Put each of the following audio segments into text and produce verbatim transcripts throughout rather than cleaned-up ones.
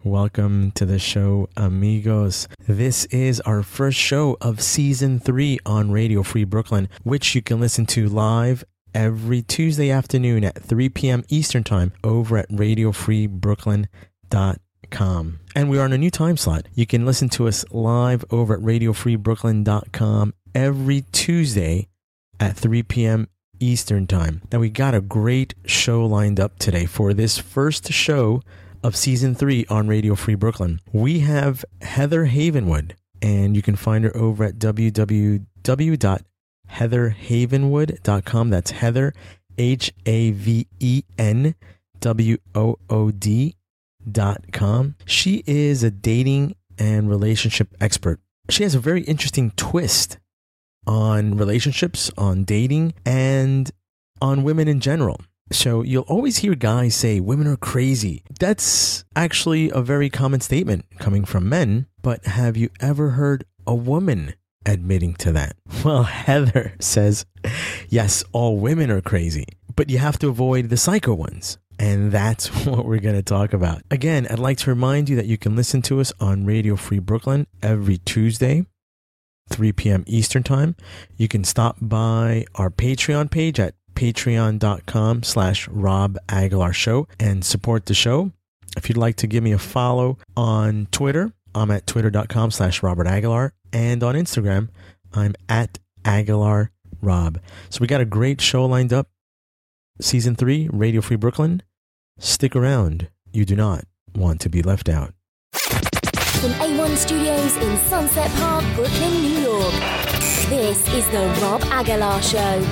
Welcome to the show, amigos. This is our first show of season three on Radio Free Brooklyn, which you can listen to live every Tuesday afternoon at three p.m. Eastern Time over at radio free brooklyn dot com. And we are on a new time slot. You can listen to us live over at radio free brooklyn dot com every Tuesday at three p.m. Eastern Time. Now, we got a great show lined up today for this first show of season three on Radio Free Brooklyn. We have Heather Havenwood, and you can find her over at w w w dot heather havenwood dot com. That's Heather, H A V E N W O O D dot com. She is a dating and relationship expert. She has a very interesting twist on relationships, on dating, and on women in general. So you'll always hear guys say women are crazy. That's actually a very common statement coming from men, but have you ever heard a woman admitting to that? Well, Heather says, yes, all women are crazy, but you have to avoid the psycho ones. And that's what we're going to talk about. Again, I'd like to remind you that you can listen to us on Radio Free Brooklyn every Tuesday, three p.m. Eastern Time. You can stop by our Patreon page at patreon.com slash Rob Aguilar Show and support the show. If you'd like to give me a follow on Twitter, I'm at twitter.com slash Robert Aguilar. And on Instagram, I'm at Aguilar Rob. So we got a great show lined up. Season three, Radio Free Brooklyn. Stick around. You do not want to be left out. From A one Studios in Sunset Park, Brooklyn, New York. This is the Rob Aguilar Show.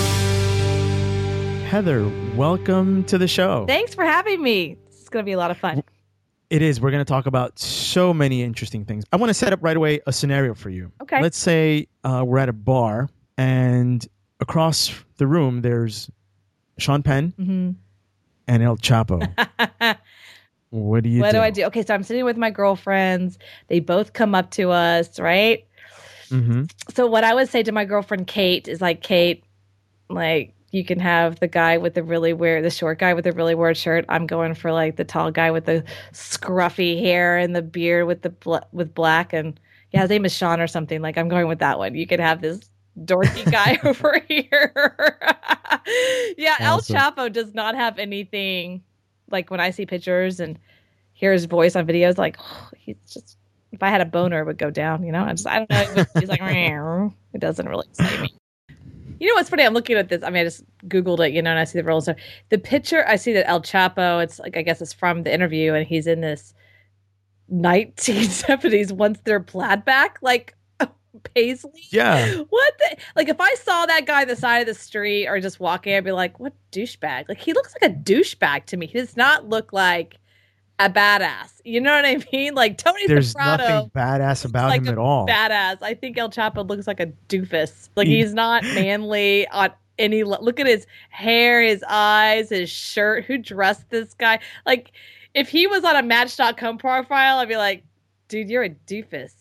Heather, welcome to the show. Thanks for having me. It's going to be a lot of fun. It is. We're going to talk about so many interesting things. I want to set up right away a scenario for you. Okay. Let's say uh, we're at a bar and across the room there's Sean Penn mm-hmm. and El Chapo. What do you what do? do I do? Okay, so I'm sitting with my girlfriends. They both come up to us, right? Mm-hmm. So what I would say to my girlfriend Kate is like, Kate, like, you can have the guy with the really weird, the short guy with the really weird shirt. I'm going for like the tall guy with the scruffy hair and the beard with the bl- with black, and yeah, his name is Sean or something. Like, I'm going with that one. You can have this dorky guy over here. Yeah, awesome. El Chapo does not have anything. Like, when I see pictures and hear his voice on videos, like, oh, he's just, if I had a boner, it would go down, you know? I just, I don't know. He's like, it doesn't really excite me. You know what's funny? I'm looking at this. I mean, I just Googled it, you know, and I see the roles. So the picture, I see that El Chapo, it's like, I guess it's from the interview, and he's in this nineteen seventies once they're plaid back, like, paisley. Yeah. What the, like, if I saw that guy on the side of the street or just walking, I'd be like, what douchebag? Like, he looks like a douchebag to me. He does not look like a badass. You know what I mean? Like, Tony There's Soprano. There's nothing badass about like him at all. Badass. I think El Chapo looks like a doofus. Like, he, he's not manly on any le- look at his hair, his eyes, his shirt. Who dressed this guy? Like, if he was on a Match dot com profile, I'd be like, dude, you're a doofus.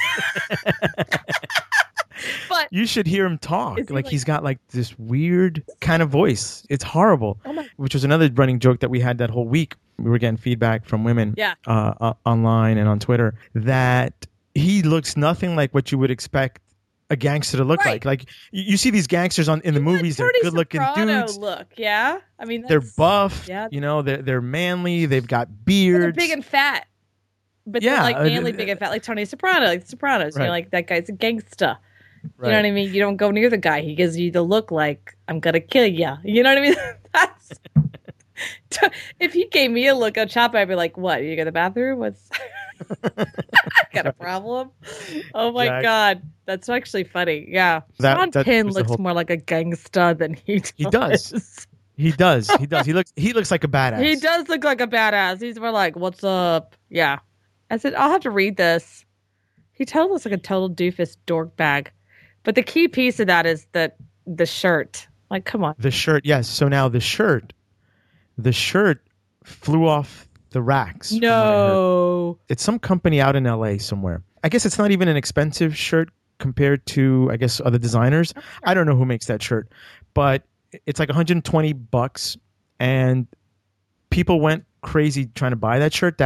But you should hear him talk. Like, like, he's got like this weird kind of voice. It's horrible. Oh my. Which was another running joke that we had that whole week. We were getting feedback from women yeah. uh, uh, online and on Twitter that he looks nothing like what you would expect a gangster to look right. like. Like, you, you see these gangsters on in the movies, they're good looking dudes. Look, yeah. I mean, that's, they're buff. Yeah. You know, they're they're manly. They've got beards. They're big and fat. But yeah, they're like manly, uh, big and fat, like Tony Soprano, like the Sopranos. Right. You know, like that guy's a gangsta. Right. You know what I mean? You don't go near the guy. He gives you the look like, I'm going to kill you. You know what I mean? That's if he gave me a look on Chapo, I'd be like, what? You go to the bathroom? What's got a problem? Oh my Jack. God. That's actually funny. Yeah. That, Sean that Penn looks whole... more like a gangsta than he does. He does. He does. He does. He looks he looks like a badass. He does look like a badass. He's more like, what's up? Yeah. I said, I'll have to read this. He totally looks like a total doofus dork bag. But the key piece of that is that the shirt. Like, come on. The shirt, yes. So now the shirt, the shirt flew off the racks. No. It's some company out in L A somewhere. I guess it's not even an expensive shirt compared to, I guess, other designers. I don't know who makes that shirt. But it's like one hundred twenty bucks. And people went crazy trying to buy that shirt that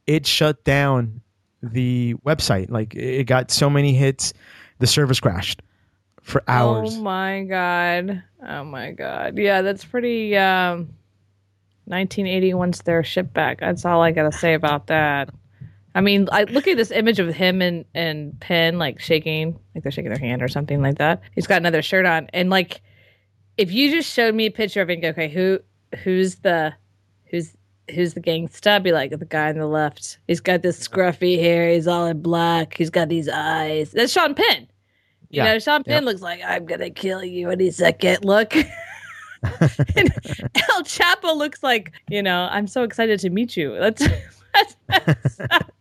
it shut down the website. Like it got so many hits, the service crashed for hours. Oh my God. Oh my God. Yeah, that's pretty um nineteen eighty once they're shipped back. That's all I gotta say about that. I mean, I look at this image of him and, and Penn like shaking, like they're shaking their hand or something like that. He's got another shirt on. And like if you just showed me a picture of it and go, okay, who who's the who's who's the gangsta? I'd be like the guy on the left. He's got this scruffy hair, he's all in black, he's got these eyes. That's Sean Penn. You Yeah. know, Sean Penn Yep. l's like, I'm gonna kill you any second. Look. And El Chapo looks like, you know, I'm so excited to meet you. That's, that's, that's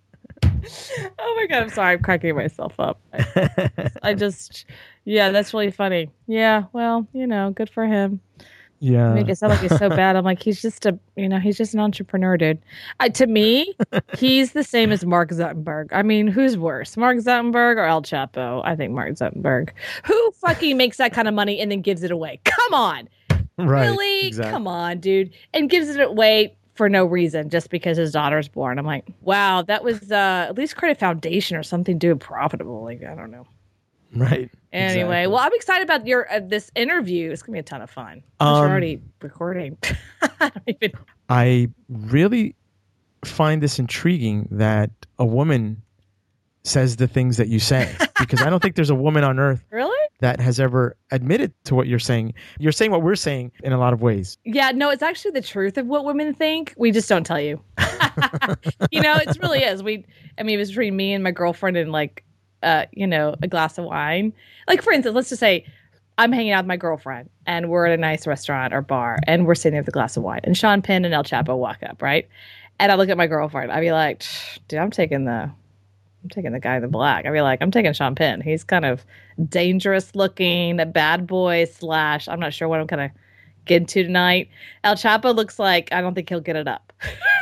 oh my God, I'm sorry, I'm cracking myself up. I, I just, yeah, that's really funny. Yeah, well, you know, good for him. Yeah. Make it sound like he's so bad. I'm like, he's just a, you know, he's just an entrepreneur, dude. I, to me, he's the same as Mark Zuckerberg. I mean, who's worse, Mark Zuckerberg or El Chapo? I think Mark Zuckerberg. Who fucking makes that kind of money and then gives it away? Come on. Right. Really? Exactly. Come on, dude. And gives it away for no reason, just because his daughter's born. I'm like, wow, that was uh, at least create a foundation or something, do it profitable. Like, I don't know. Right. Anyway, Exactly. well, I'm excited about your uh, this interview. It's gonna be a ton of fun. I'm Um, already recording. I don't even. I really find this intriguing that a woman says the things that you say, because I don't think there's a woman on earth Really? that has ever admitted to what you're saying. You're saying what we're saying in a lot of ways. Yeah, no, it's actually the truth of what women think. We just don't tell you. You know, it really is. We, I mean, it was between me and my girlfriend and like, uh, you know, a glass of wine. Like, for instance, let's just say I'm hanging out with my girlfriend and we're at a nice restaurant or bar and we're sitting there with a glass of wine and Sean Penn and El Chapo walk up, right? And I look at my girlfriend. I'd be like, dude, I'm taking the, I'm taking the guy in the black. I'd be like, I'm taking Sean Penn. He's kind of dangerous looking, a bad boy slash, I'm not sure what I'm going to get into tonight. El Chapo looks like, I don't think he'll get it up.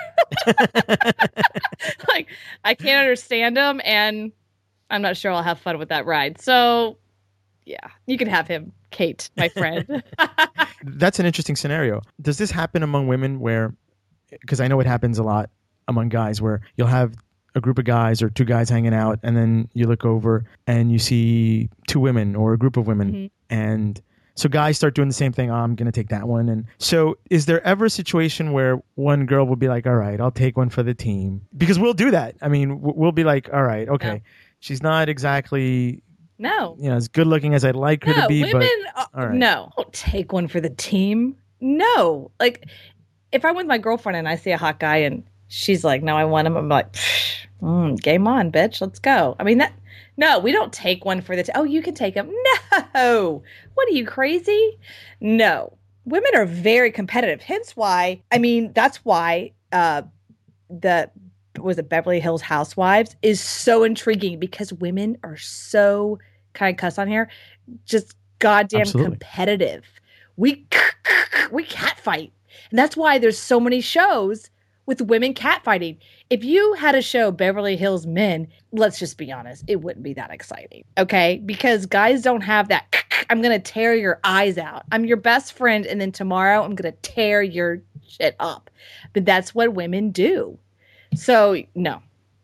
Like, I can't understand him and I'm not sure I'll have fun with that ride. So, yeah, you can have him, Kate, my friend. That's an interesting scenario. Does this happen among women where, because I know it happens a lot among guys, where you'll have a group of guys or two guys hanging out and then you look over and you see two women or a group of women Mhm. and so guys start doing the same thing. Oh, I'm going to take that one. And so is there ever a situation where one girl will be like, all right, I'll take one for the team? Because we'll do that. I mean, w- we'll be like, all right, okay. No. She's not exactly, No. you know, as good looking as I'd like her No, to be, women, but uh, all right. no. Don't take one for the team. No. Like, if I'm with my girlfriend and I see a hot guy and she's like, no, I want him, I'm like, mm, game on, bitch. Let's go. I mean, that, no, we don't take one for the team. Oh, you can take him. No. What are you, crazy? No. Women are very competitive. Hence why, I mean, that's why uh, the, was it Beverly Hills Housewives is so intriguing because women are so, can I cuss on here? Just goddamn Absolutely. competitive. We we catfight. And that's why there's so many shows with women catfighting. If you had a show Beverly Hills Men, let's just be honest, it wouldn't be that exciting. Okay? Because guys don't have that I'm going to tear your eyes out. I'm your best friend and then tomorrow I'm going to tear your shit up. But that's what women do. So, no,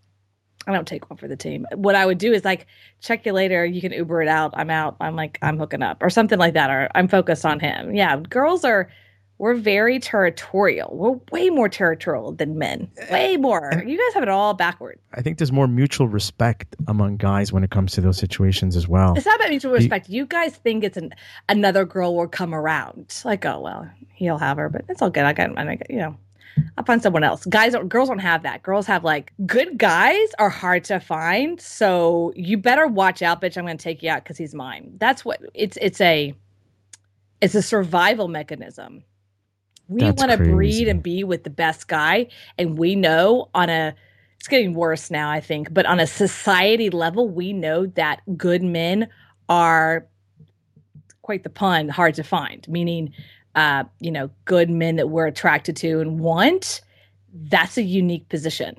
I don't take one for the team. What I would do is like, check you later. You can Uber it out. I'm out. I'm like, I'm hooking up or something like that. Or I'm focused on him. Yeah. Girls are, we're very territorial. We're way more territorial than men. Way more. You guys have it all backward. I think there's more mutual respect among guys when it comes to those situations as well. It's not about mutual respect. You guys think it's an, another girl will come around. It's like, oh, well, he'll have her, but it's all good. I got, I got you know. I'll find someone else. Guys, don't, girls don't have that. Girls have like good guys are hard to find. So you better watch out, bitch. I'm going to take you out because he's mine. That's what it's. It's a, it's a survival mechanism. We That's want to breed crazy. and be with the best guy, and we know on a. It's getting worse now, I think, but on a society level, we know that good men are, quite the pun, hard to find. Meaning. Uh, you know, good men that we're attracted to and want, that's a unique position.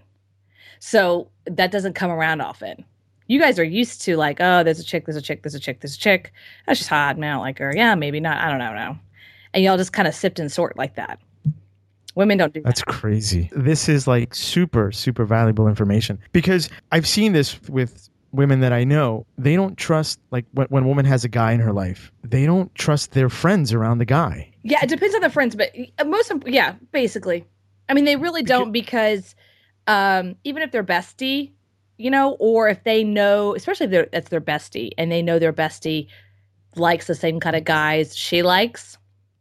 So that doesn't come around often. You guys are used to like, oh, there's a chick, there's a chick, there's a chick, there's a chick. That's just hot, man. I don't like her. Yeah, maybe not. I don't know. No. And y'all just kind of sift and sort like that. Women don't do That's that. crazy. This is like super, super valuable information because I've seen this with women that I know. They don't trust, like when, when a woman has a guy in her life, they don't trust their friends around the guy. Yeah, it depends on the friends, but most of, yeah, basically. I mean, they really don't because um, even if they're bestie, you know, or if they know, especially if they're, it's their bestie and they know their bestie likes the same kind of guys she likes.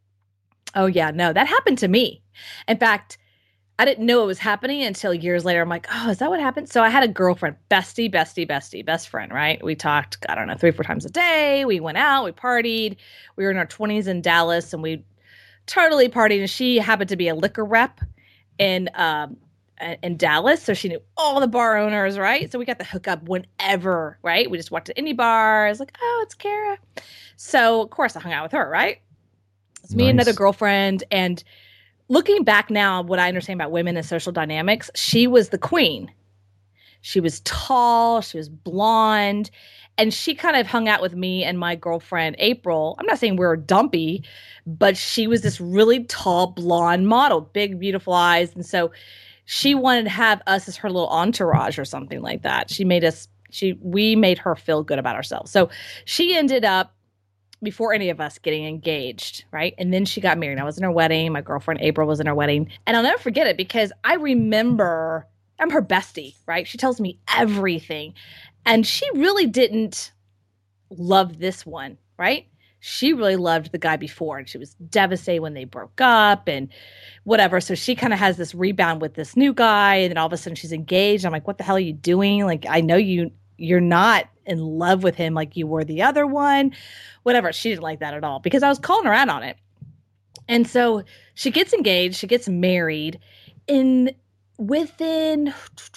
Oh, yeah, no, that happened to me. In fact, I didn't know it was happening until years later. I'm like, oh, is that what happened? So I had a girlfriend, bestie, bestie, bestie, best friend, right? We talked, I don't know, three, four times a day. We went out, we partied. We were in our twenties in Dallas and we totally partied. And she happened to be a liquor rep in um, in Dallas. So she knew all the bar owners, right? So we got the hookup whenever, right? We just walked to any bar. I was like, oh, it's Kara. So, of course, I hung out with her, right? It's me Nice. and another girlfriend. And looking back now, what I understand about women and social dynamics, she was the queen. She was tall, she was blonde, and she kind of hung out with me and my girlfriend, April. I'm not saying we were dumpy, but she was this really tall, blonde model, big, beautiful eyes. And so she wanted to have us as her little entourage or something like that. She made us, she, we made her feel good about ourselves. So she ended up, before any of us getting engaged, right? And then she got married. I was in her wedding. My girlfriend April was in her wedding. And I'll never forget it because I remember, I'm her bestie, right? She tells me everything. And she really didn't love this one, right? She really loved the guy before. And she was devastated when they broke up and whatever. So she kind of has this rebound with this new guy. And then all of a sudden she's engaged. I'm like, what the hell are you doing? Like, I know you, you're not in love with him like you were the other one. Whatever. She didn't like that at all because I was calling her out on it. And so she gets engaged, she gets married. In within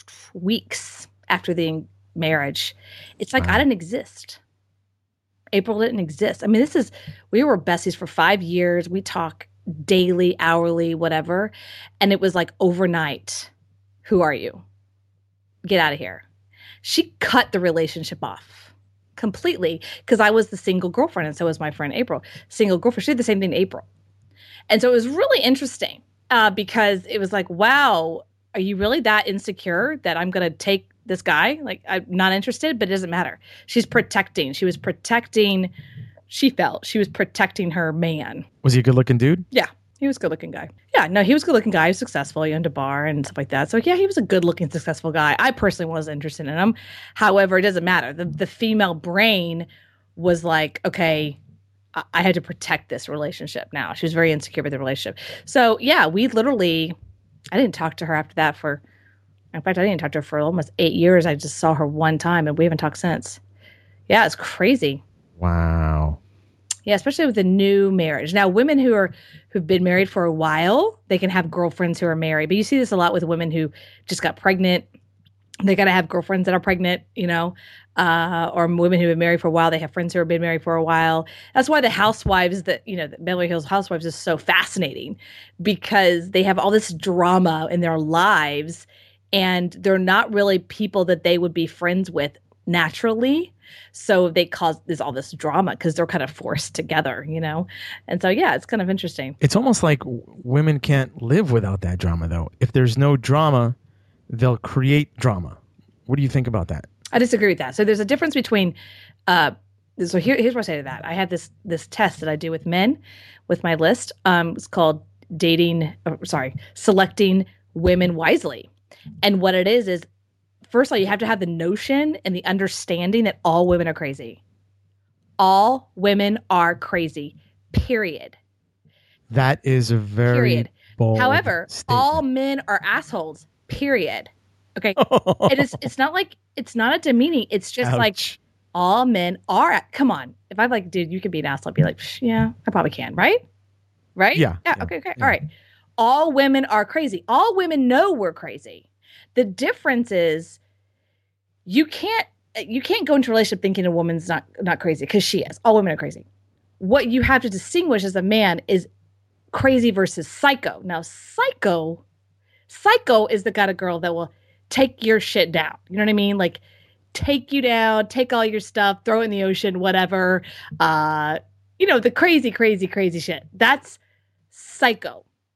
weeks after the marriage, it's like, wow. I didn't exist. April didn't exist. I mean, this is, we were besties for five years. We talk daily, hourly, whatever. And it was like overnight. Who are you? Get out of here. She cut the relationship off completely because I was the single girlfriend and so was my friend April. Single girlfriend. She did the same thing to April. And so it was really interesting uh, because it was like, wow, are you really that insecure that I'm going to take this guy? Like, I'm not interested, but it doesn't matter. She's protecting. She was protecting. She felt she was protecting her man. Was he a good looking dude? Yeah. He was a good-looking guy. Yeah, no, he was a good-looking guy. He was successful. He owned a bar and stuff like that. So, yeah, he was a good-looking, successful guy. I personally wasn't interested in him. However, it doesn't matter. The the female brain was like, okay, I, I had to protect this relationship now. She was very insecure with the relationship. So, yeah, we literally – I didn't talk to her after that for – in fact, I didn't talk to her for almost eight years. I just saw her one time, and we haven't talked since. Yeah, it's crazy. Wow. Yeah, especially with a new marriage. Now, women who are who've been married for a while, they can have girlfriends who are married. But you see this a lot with women who just got pregnant. They got to have girlfriends that are pregnant, you know, uh, or women who have been married for a while. They have friends who have been married for a while. That's why the Housewives, that you know, the Beverly Hills Housewives is so fascinating because they have all this drama in their lives, and they're not really people that they would be friends with naturally. So they cause there's all this drama because they're kind of forced together, you know? And so, yeah, it's kind of interesting. It's almost like women can't live without that drama, though. If there's no drama, they'll create drama. What do you think about that? I disagree with that. So there's a difference between, uh, so here, here's what I say to that. I have this this test that I do with men with my list. Um, it's called dating, oh, sorry, selecting women wisely. And what it is, is first of all, you have to have the notion and the understanding that all women are crazy. All women are crazy, period. That is a very period. Bold However, statement. All men are assholes, period. Okay. it is, it's not like, it's not a demeaning. It's just Ouch. Like all men are, come on. If I'm like, dude, you could be an asshole, I'd be like, yeah, I probably can. Right? Right? Yeah. Yeah. yeah okay. Okay. Yeah. All right. All women are crazy. All women know we're crazy. The difference is you can't you can't go into a relationship thinking a woman's not not crazy because she is. All women are crazy. What you have to distinguish as a man is crazy versus psycho. Now, psycho, psycho is the kind of girl that will take your shit down. You know what I mean? Like take you down, take all your stuff, throw it in the ocean, whatever. Uh, you know, the crazy, crazy, crazy shit. That's psycho.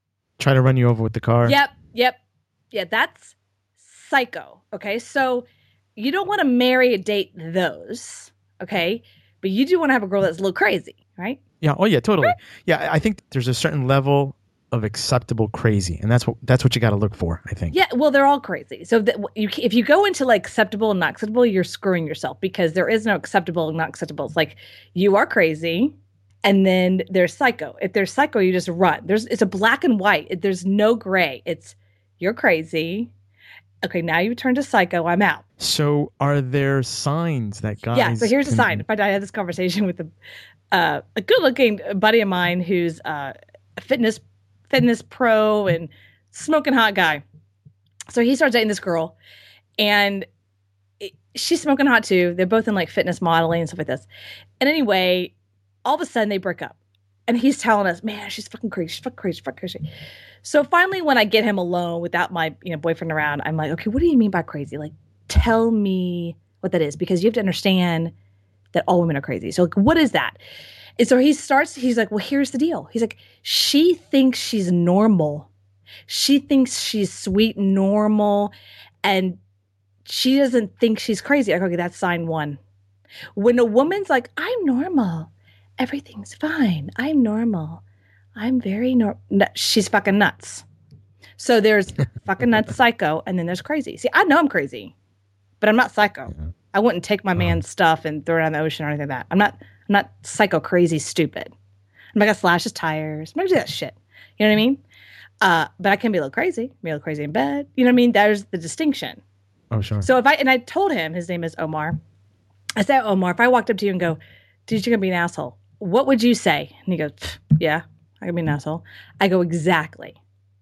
Try to run you over with the car. Yep, yep. Yeah, that's psycho. Okay, so you don't want to marry or date those. Okay, but you do want to have a girl that's a little crazy, right? Yeah. Oh, yeah. Totally. Yeah. I think there's a certain level of acceptable crazy, and that's what that's what you got to look for, I think. Yeah. Well, they're all crazy. So that you, if you go into like acceptable and not acceptable, you're screwing yourself because there is no acceptable and not acceptable. It's like you are crazy, and then there's psycho. If there's psycho, you just run. There's it's a black and white. It, there's no gray. It's you're crazy. Okay, now you turn to psycho. I'm out. So, are there signs that guys? Yeah. So here's can... a sign. In fact, I had this conversation with a uh, a good-looking buddy of mine who's uh, a fitness fitness pro and smoking hot guy. So he starts dating this girl, and it, she's smoking hot too. They're both in like fitness modeling and stuff like this. And anyway, all of a sudden they break up, and he's telling us, "Man, she's fucking crazy. She's fucking crazy. She's fucking crazy." So finally, when I get him alone without my you know boyfriend around, I'm like, "Okay, what do you mean by crazy? Like, tell me what that is, because you have to understand that all women are crazy. So like, what is that?" And so he starts, he's like, well, here's the deal. He's like, she thinks she's normal. She thinks she's sweet, normal, and she doesn't think she's crazy. I go, okay, that's sign one. When a woman's like, I'm normal, everything's fine, I'm normal, I'm very normal, no, she's fucking nuts. So there's fucking nuts, psycho, and then there's crazy. See, I know I'm crazy, but I'm not psycho. Yeah. I wouldn't take my man's stuff and throw it on the ocean or anything like that. I'm not I'm not psycho crazy stupid. I'm not gonna slash his tires. I'm not gonna do that shit. You know what I mean? Uh, but I can be a little crazy, be a little crazy in bed. You know what I mean? There's the distinction. Oh, sure. So if I and I told him his name is Omar. I said, Omar, if I walked up to you and go, dude, you're gonna be an asshole, what would you say? And he goes, yeah, I can be an asshole. I go, exactly.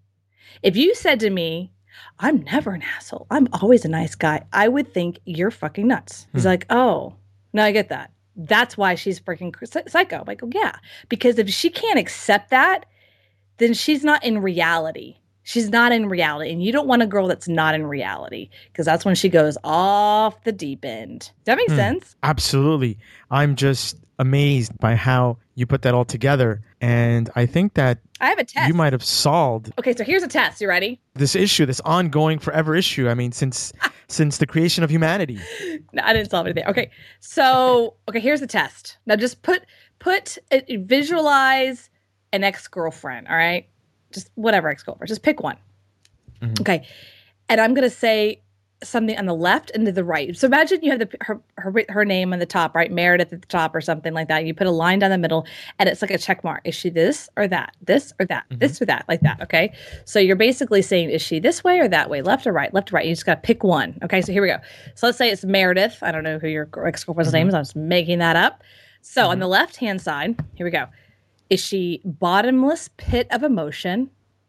If you said to me, I'm never an asshole, I'm always a nice guy, I would think you're fucking nuts. He's hmm. like, oh, no, I get that. That's why she's freaking psycho. I'm like, oh, yeah. Because if she can't accept that, then she's not in reality. She's not in reality. And you don't want a girl that's not in reality, because that's when she goes off the deep end. Does that make hmm. sense? Absolutely. I'm just amazed by how you put that all together. And I think that I have a test. You might have solved. Okay, so here's a test. You ready? This issue, this ongoing forever issue. I mean, since since the creation of humanity. No, I didn't solve anything. Okay, so okay, here's the test. Now just put put uh, visualize an ex-girlfriend. All right, just whatever ex-girlfriend. Just pick one. Mm-hmm. Okay, and I'm gonna say something on the left and to the right. So imagine you have the her her her name on the top, right? Meredith at the top or something like that. You put a line down the middle and it's like a check mark. Is she this or that? This or that? Mm-hmm. This or that? Like that. Okay. So you're basically saying, is she this way or that way? Left or right? Left or right? You just got to pick one. Okay. So here we go. So let's say it's Meredith. I don't know who your ex-girlfriend's mm-hmm. name is. I'm just making that up. So mm-hmm. on the left hand side, here we go. Is she bottomless pit of emotion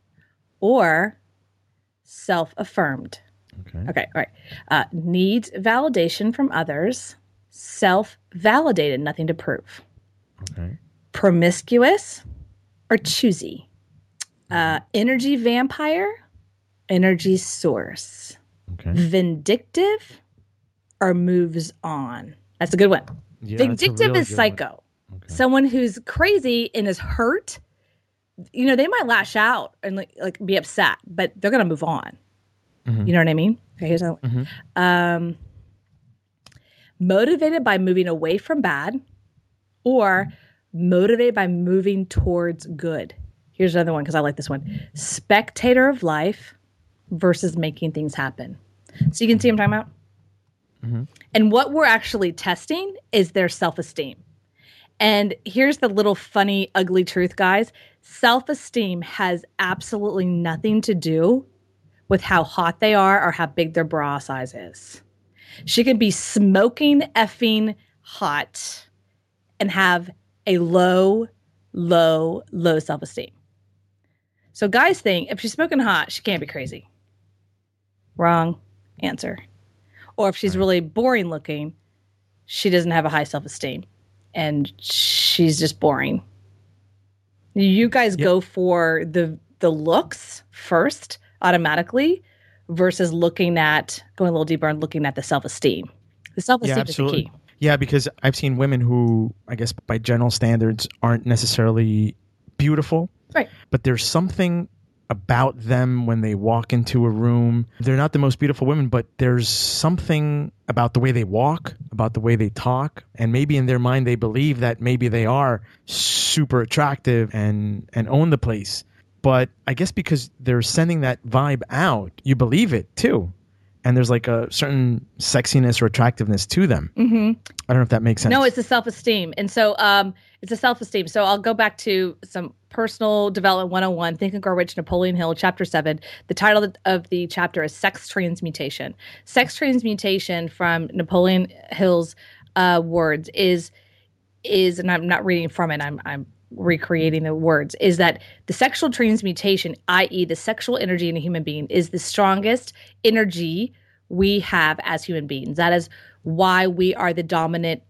or self-affirmed? Okay. Okay. All right. Uh, needs validation from others. Self-validated. Nothing to prove. Okay. Promiscuous or choosy. Uh, energy vampire. Energy source. Okay. Vindictive or moves on. That's a good one. Yeah, Vindictive is psycho. Okay. Someone who's crazy and is hurt. You know, they might lash out and like, like be upset, but they're going to move on. Mm-hmm. You know what I mean? Okay, here's another one. Mm-hmm. Um, motivated by moving away from bad or motivated by moving towards good. Here's another one because I like this one. Spectator of life versus making things happen. So you can see what I'm talking about? Mm-hmm. And what we're actually testing is their self-esteem. And here's the little funny, ugly truth, guys. Self-esteem has absolutely nothing to do with how hot they are or how big their bra size is. She can be smoking effing hot and have a low, low, low self-esteem. So guys think if she's smoking hot, she can't be crazy. Wrong answer. Or if she's really boring looking, she doesn't have a high self-esteem and she's just boring. You guys yep. go for the the looks first automatically versus looking at going a little deeper and looking at the self-esteem. The self-esteem yeah, is the key. Yeah, because I've seen women who, I guess by general standards, aren't necessarily beautiful. Right. But there's something about them when they walk into a room. They're not the most beautiful women, but there's something about the way they walk, about the way they talk, and maybe in their mind they believe that maybe they are super attractive and, and own the place. But I guess because they're sending that vibe out, you believe it too. And there's like a certain sexiness or attractiveness to them. Mm-hmm. I don't know if that makes sense. No, it's a self-esteem. And so um, it's a self-esteem. So I'll go back to some personal development one oh one, Think and Grow Rich, Napoleon Hill, chapter seven. The title of the chapter is Sex Transmutation. Sex transmutation, from Napoleon Hill's uh, words, is, is, and I'm not reading from it, I'm, I'm recreating the words, is that the sexual transmutation, that is the sexual energy in a human being, is the strongest energy we have as human beings. That is why we are the dominant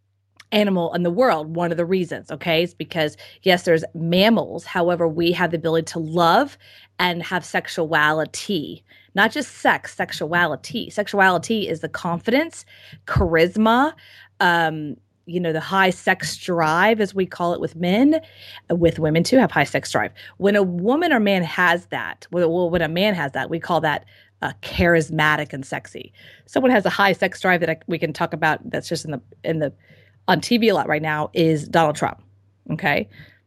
animal in the world. One of the reasons, okay, is because, yes, there's mammals. However, we have the ability to love and have sexuality, not just sex, sexuality. Sexuality is the confidence, charisma, um, you know, the high sex drive, as we call it with men, with women too, have high sex drive. When a woman or man has that, well, when a man has that, we call that uh, charismatic and sexy. Someone has a high sex drive that I, we can talk about, that's just in the, in the, on T V a lot right now, is Donald Trump. Okay.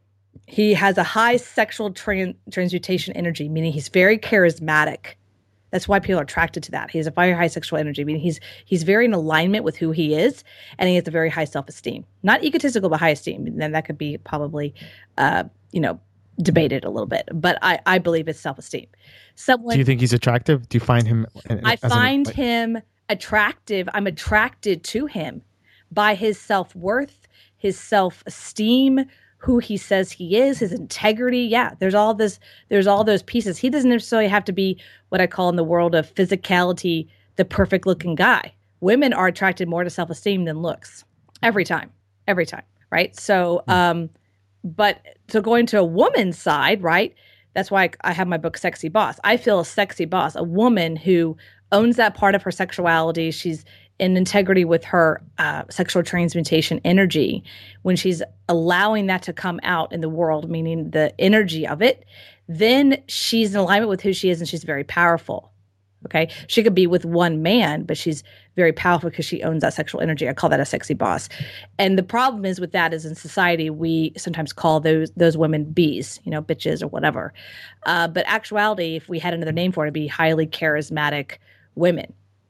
He has a high sexual tran- transmutation energy, meaning he's very charismatic. That's why people are attracted to that. He has a very high sexual energy. I mean, he's he's very in alignment with who he is, and he has a very high self-esteem. Not egotistical, but high esteem. And then that could be probably, uh, you know, debated a little bit. But I, I believe it's self-esteem. Someone, do you think he's attractive? Do you find him? I find an, like, him attractive. I'm attracted to him by his self-worth, his self-esteem, who he says he is, his integrity. Yeah, there's all this, there's all those pieces. He doesn't necessarily have to be what I call in the world of physicality, the perfect looking guy. Women are attracted more to self-esteem than looks. Every time, every time, right? So, um, but so going to a woman's side, right? That's why I, I have my book, Sexy Boss. I feel a sexy boss, a woman who owns that part of her sexuality. She's in integrity with her uh, sexual transmutation energy, when she's allowing that to come out in the world, meaning the energy of it, then she's in alignment with who she is, and she's very powerful. Okay. She could be with one man, but she's very powerful because she owns that sexual energy. I call that a sexy boss. And the problem is with that is in society, we sometimes call those, those women bees, you know, bitches or whatever. Uh, but actuality, if we had another name for it, it'd be highly charismatic women.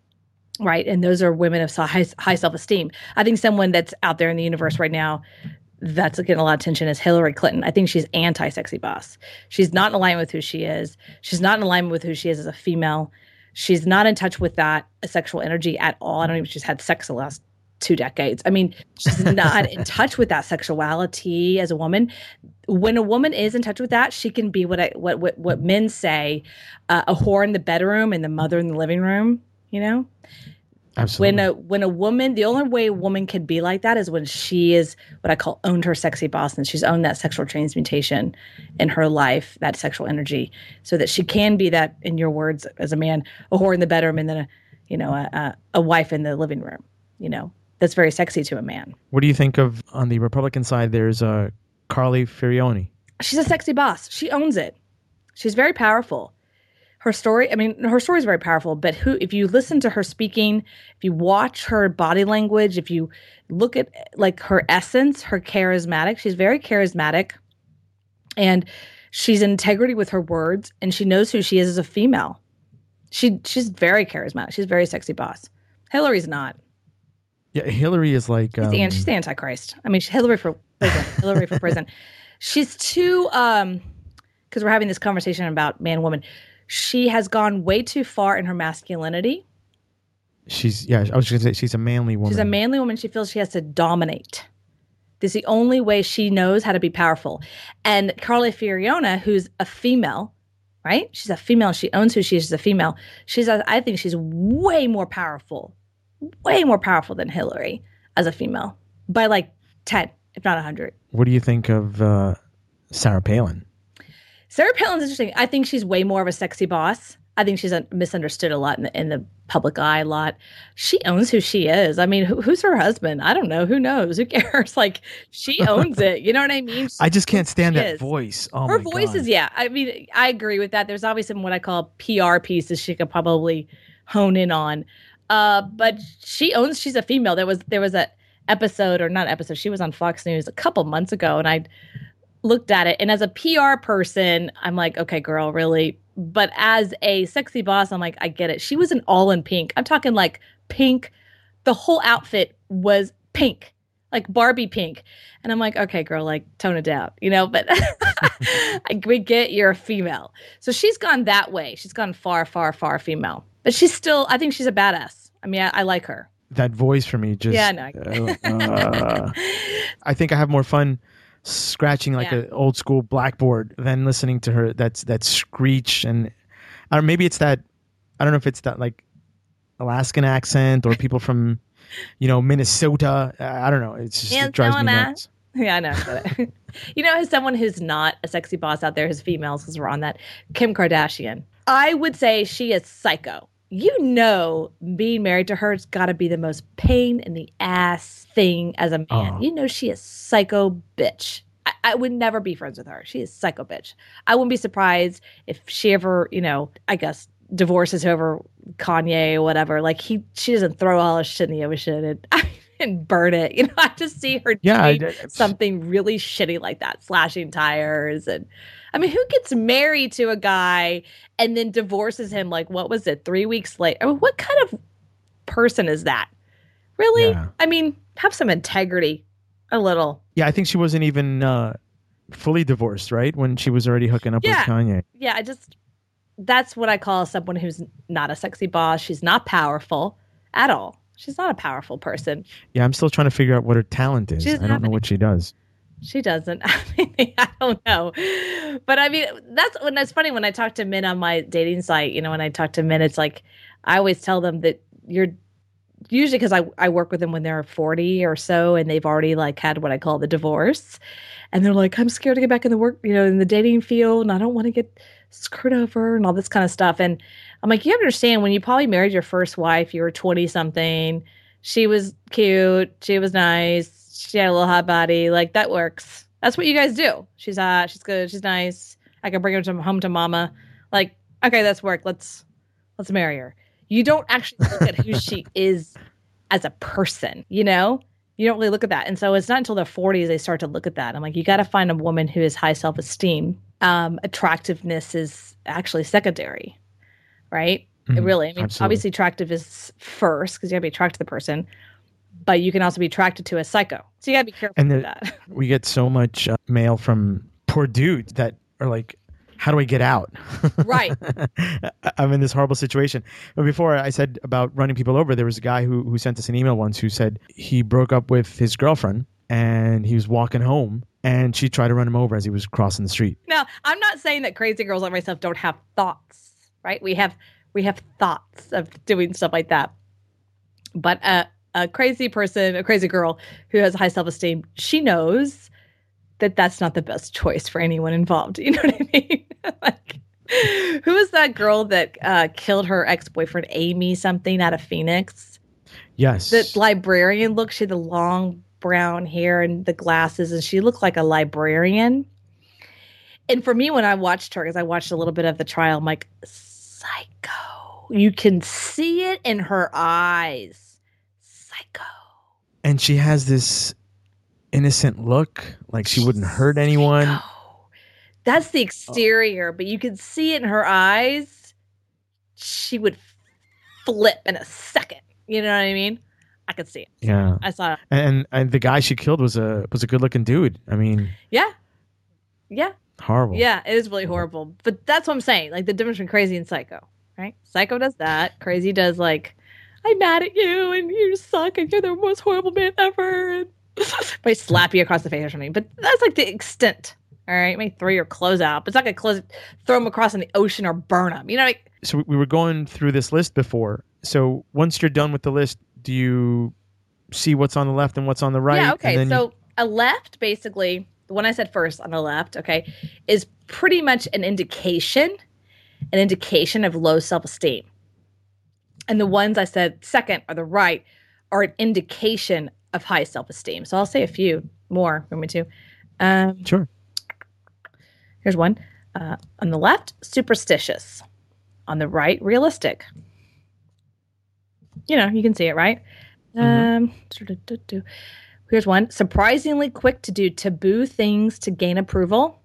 Right. And those are women of high, high self-esteem. I think someone that's out there in the universe right now that's getting a lot of attention is Hillary Clinton. I think she's anti-sexy boss. She's not in alignment with who she is. She's not in alignment with who she is as a female. She's not in touch with that sexual energy at all. I don't even, she's had sex the last two decades. I mean, she's not in touch with that sexuality as a woman. When a woman is in touch with that, she can be what I, what, what, what men say, uh, a whore in the bedroom and the mother in the living room, you know? Absolutely. When a when a woman, the only way a woman can be like that is when she is what I call owned her sexy boss, and she's owned that sexual transmutation in her life, that sexual energy, so that she can be that, in your words, as a man, a whore in the bedroom, and then a, you know, a, a, a wife in the living room. You know, that's very sexy to a man. What do you think of, on the Republican side, there's uh, Carly Fiorina. She's a sexy boss. She owns it. She's very powerful. Her story, I mean, her story is very powerful, but who, if you listen to her speaking, if you watch her body language, if you look at like her essence, her charismatic, she's very charismatic, and she's in integrity with her words, and she knows who she is as a female. She She's very charismatic. She's a very sexy boss. Hillary's not. Yeah, Hillary is like... Um... She's, the, she's the Antichrist. I mean, Hillary for prison. Hillary for prison. She's too, um, because we're having this conversation about man, woman. She has gone way too far in her masculinity. She's, yeah, I was going to say, she's a manly woman. She's a manly woman. She feels she has to dominate. This is the only way she knows how to be powerful. And Carly Fiorina, who's a female, right? She's a female. She owns who she is as a female. She's, a, I think she's way more powerful, way more powerful than Hillary as a female by like ten, if not one hundred. What do you think of uh, Sarah Palin? Sarah Palin's interesting. I think she's way more of a sexy boss. I think she's un- misunderstood a lot in the, in the public eye a lot. She owns who she is. I mean, who, who's her husband? I don't know. Who knows? Who cares? Like, she owns it. You know what I mean? She I just can't stand that is. voice. Oh her my voice God. is, yeah. I mean, I agree with that. There's obviously some what I call P R pieces she could probably hone in on. Uh, but she owns, she's a female. There was, there was a episode or not episode. She was on Fox News a couple months ago, and I looked at it. And as a P R person, I'm like, okay, girl, really? But as a sexy boss, I'm like, I get it. She was an all in pink. I'm talking like pink. The whole outfit was pink, like Barbie pink. And I'm like, okay, girl, like tone it down, you know, but I, we get you're a female. So she's gone that way. She's gone far, far, far female. But she's still, I think she's a badass. I mean, I, I like her. That voice for me just. Yeah, no. uh, I think I have more fun scratching like Yeah. an old school blackboard than listening to her. That's that screech, and or maybe it's that, I don't know if it's that like Alaskan accent or people from, you know, Minnesota. I don't know. It's just it drives me nuts. Yeah, I know. But, you know, as someone who's not a sexy boss out there, who's females, because we're on that, Kim Kardashian. I would say she is psycho. You know, being married to her has got to be the most pain in the ass thing as a man. Oh. You know, she is psycho bitch. I, I would never be friends with her. She is psycho bitch. I wouldn't be surprised if she ever, you know, I guess divorces whoever, Kanye or whatever. Like he, she doesn't throw all her shit in the ocean and, and burn it. You know, I just see her Yeah, doing I- something really shitty like that, slashing tires and. I mean, who gets married to a guy and then divorces him? Like, what was it? Three weeks later? I mean, what kind of person is that? Really? Yeah. I mean, have some integrity, a little. Yeah, I think she wasn't even uh, fully divorced, right? When she was already hooking up Yeah. with Kanye. Yeah, I just, that's what I call someone who's not a sexy boss. She's not powerful at all. She's not a powerful person. Yeah, I'm still trying to figure out what her talent is. She doesn't I don't have know any. what she does. She doesn't. I mean, I don't know. But I mean, that's when that's funny when I talk to men on my dating site, you know, when I talk to men, it's like, I always tell them that you're usually because I, I work with them when they're forty or so and they've already like had what I call the divorce. And they're like, I'm scared to get back in the work, you know, in the dating field. And I don't want to get screwed over and all this kind of stuff. And I'm like, you have to understand when you probably married your first wife, you were twenty something. She was cute. She was nice. She had a little hot body. Like that works. That's what you guys do. She's hot. She's good. She's nice. I can bring her to home to mama. Like, okay, that's work. Let's let's marry her. You don't actually look at who she is as a person. You know, you don't really look at that. And so it's not until their forties they start to look at that. I'm like, you got to find a woman who has high self esteem. Um, attractiveness is actually secondary, right? Mhm, Really, I mean, absolutely. obviously, attractive is first because you got to be attracted to the person. But you can also be attracted to a psycho. So you got to be careful And with the- that. We get so much uh, mail from poor dudes that are like, how do I get out? Right. I'm in this horrible situation. But before I said about running people over, there was a guy who, who sent us an email once who said he broke up with his girlfriend and he was walking home and she tried to run him over as he was crossing the street. Now, I'm not saying that crazy girls like myself don't have thoughts, right? We have we have thoughts of doing stuff like that. But a, a crazy person, a crazy girl who has high self-esteem, she knows that that's not the best choice for anyone involved. You know what I mean? Like, who is that girl that uh, killed her ex-boyfriend, Amy something, out of Phoenix? Yes. The librarian look, she had the long brown hair and the glasses, and she looked like a librarian. And for me, when I watched her, because I watched a little bit of the trial, I'm like, psycho. You can see it in her eyes. Psycho. And she has this innocent look, like she wouldn't hurt anyone. Psycho. That's the exterior, but you can see it in her eyes. She would flip in a second. You know what I mean? I could see it. Yeah. I saw it. And and the guy she killed was a was a good looking dude. I mean, Yeah. Yeah. horrible. Yeah, it is really horrible. But that's what I'm saying. Like the difference between crazy and psycho, right? Psycho does that. Crazy does like, I'm mad at you and you suck and you're the most horrible man ever. And might slap you across the face or something. But that's like the extent. All right, may throw your clothes out, but it's not gonna close, throw them across in the ocean or burn them. You know, like, So we were going through this list before. So once you're done with the list, do you see what's on the left and what's on the right? yeah. Okay, And then so a left, basically, the one I said first on the left, okay, is pretty much an indication an indication of low self-esteem. And the ones I said second or the right are an indication of high self-esteem. So I'll say a few more. Remember to. Um, Sure. Here's one. Uh, on the left, superstitious. On the right, realistic. You know, you can see it, right? Mm-hmm. Um, here's one. Surprisingly quick to do taboo things to gain approval.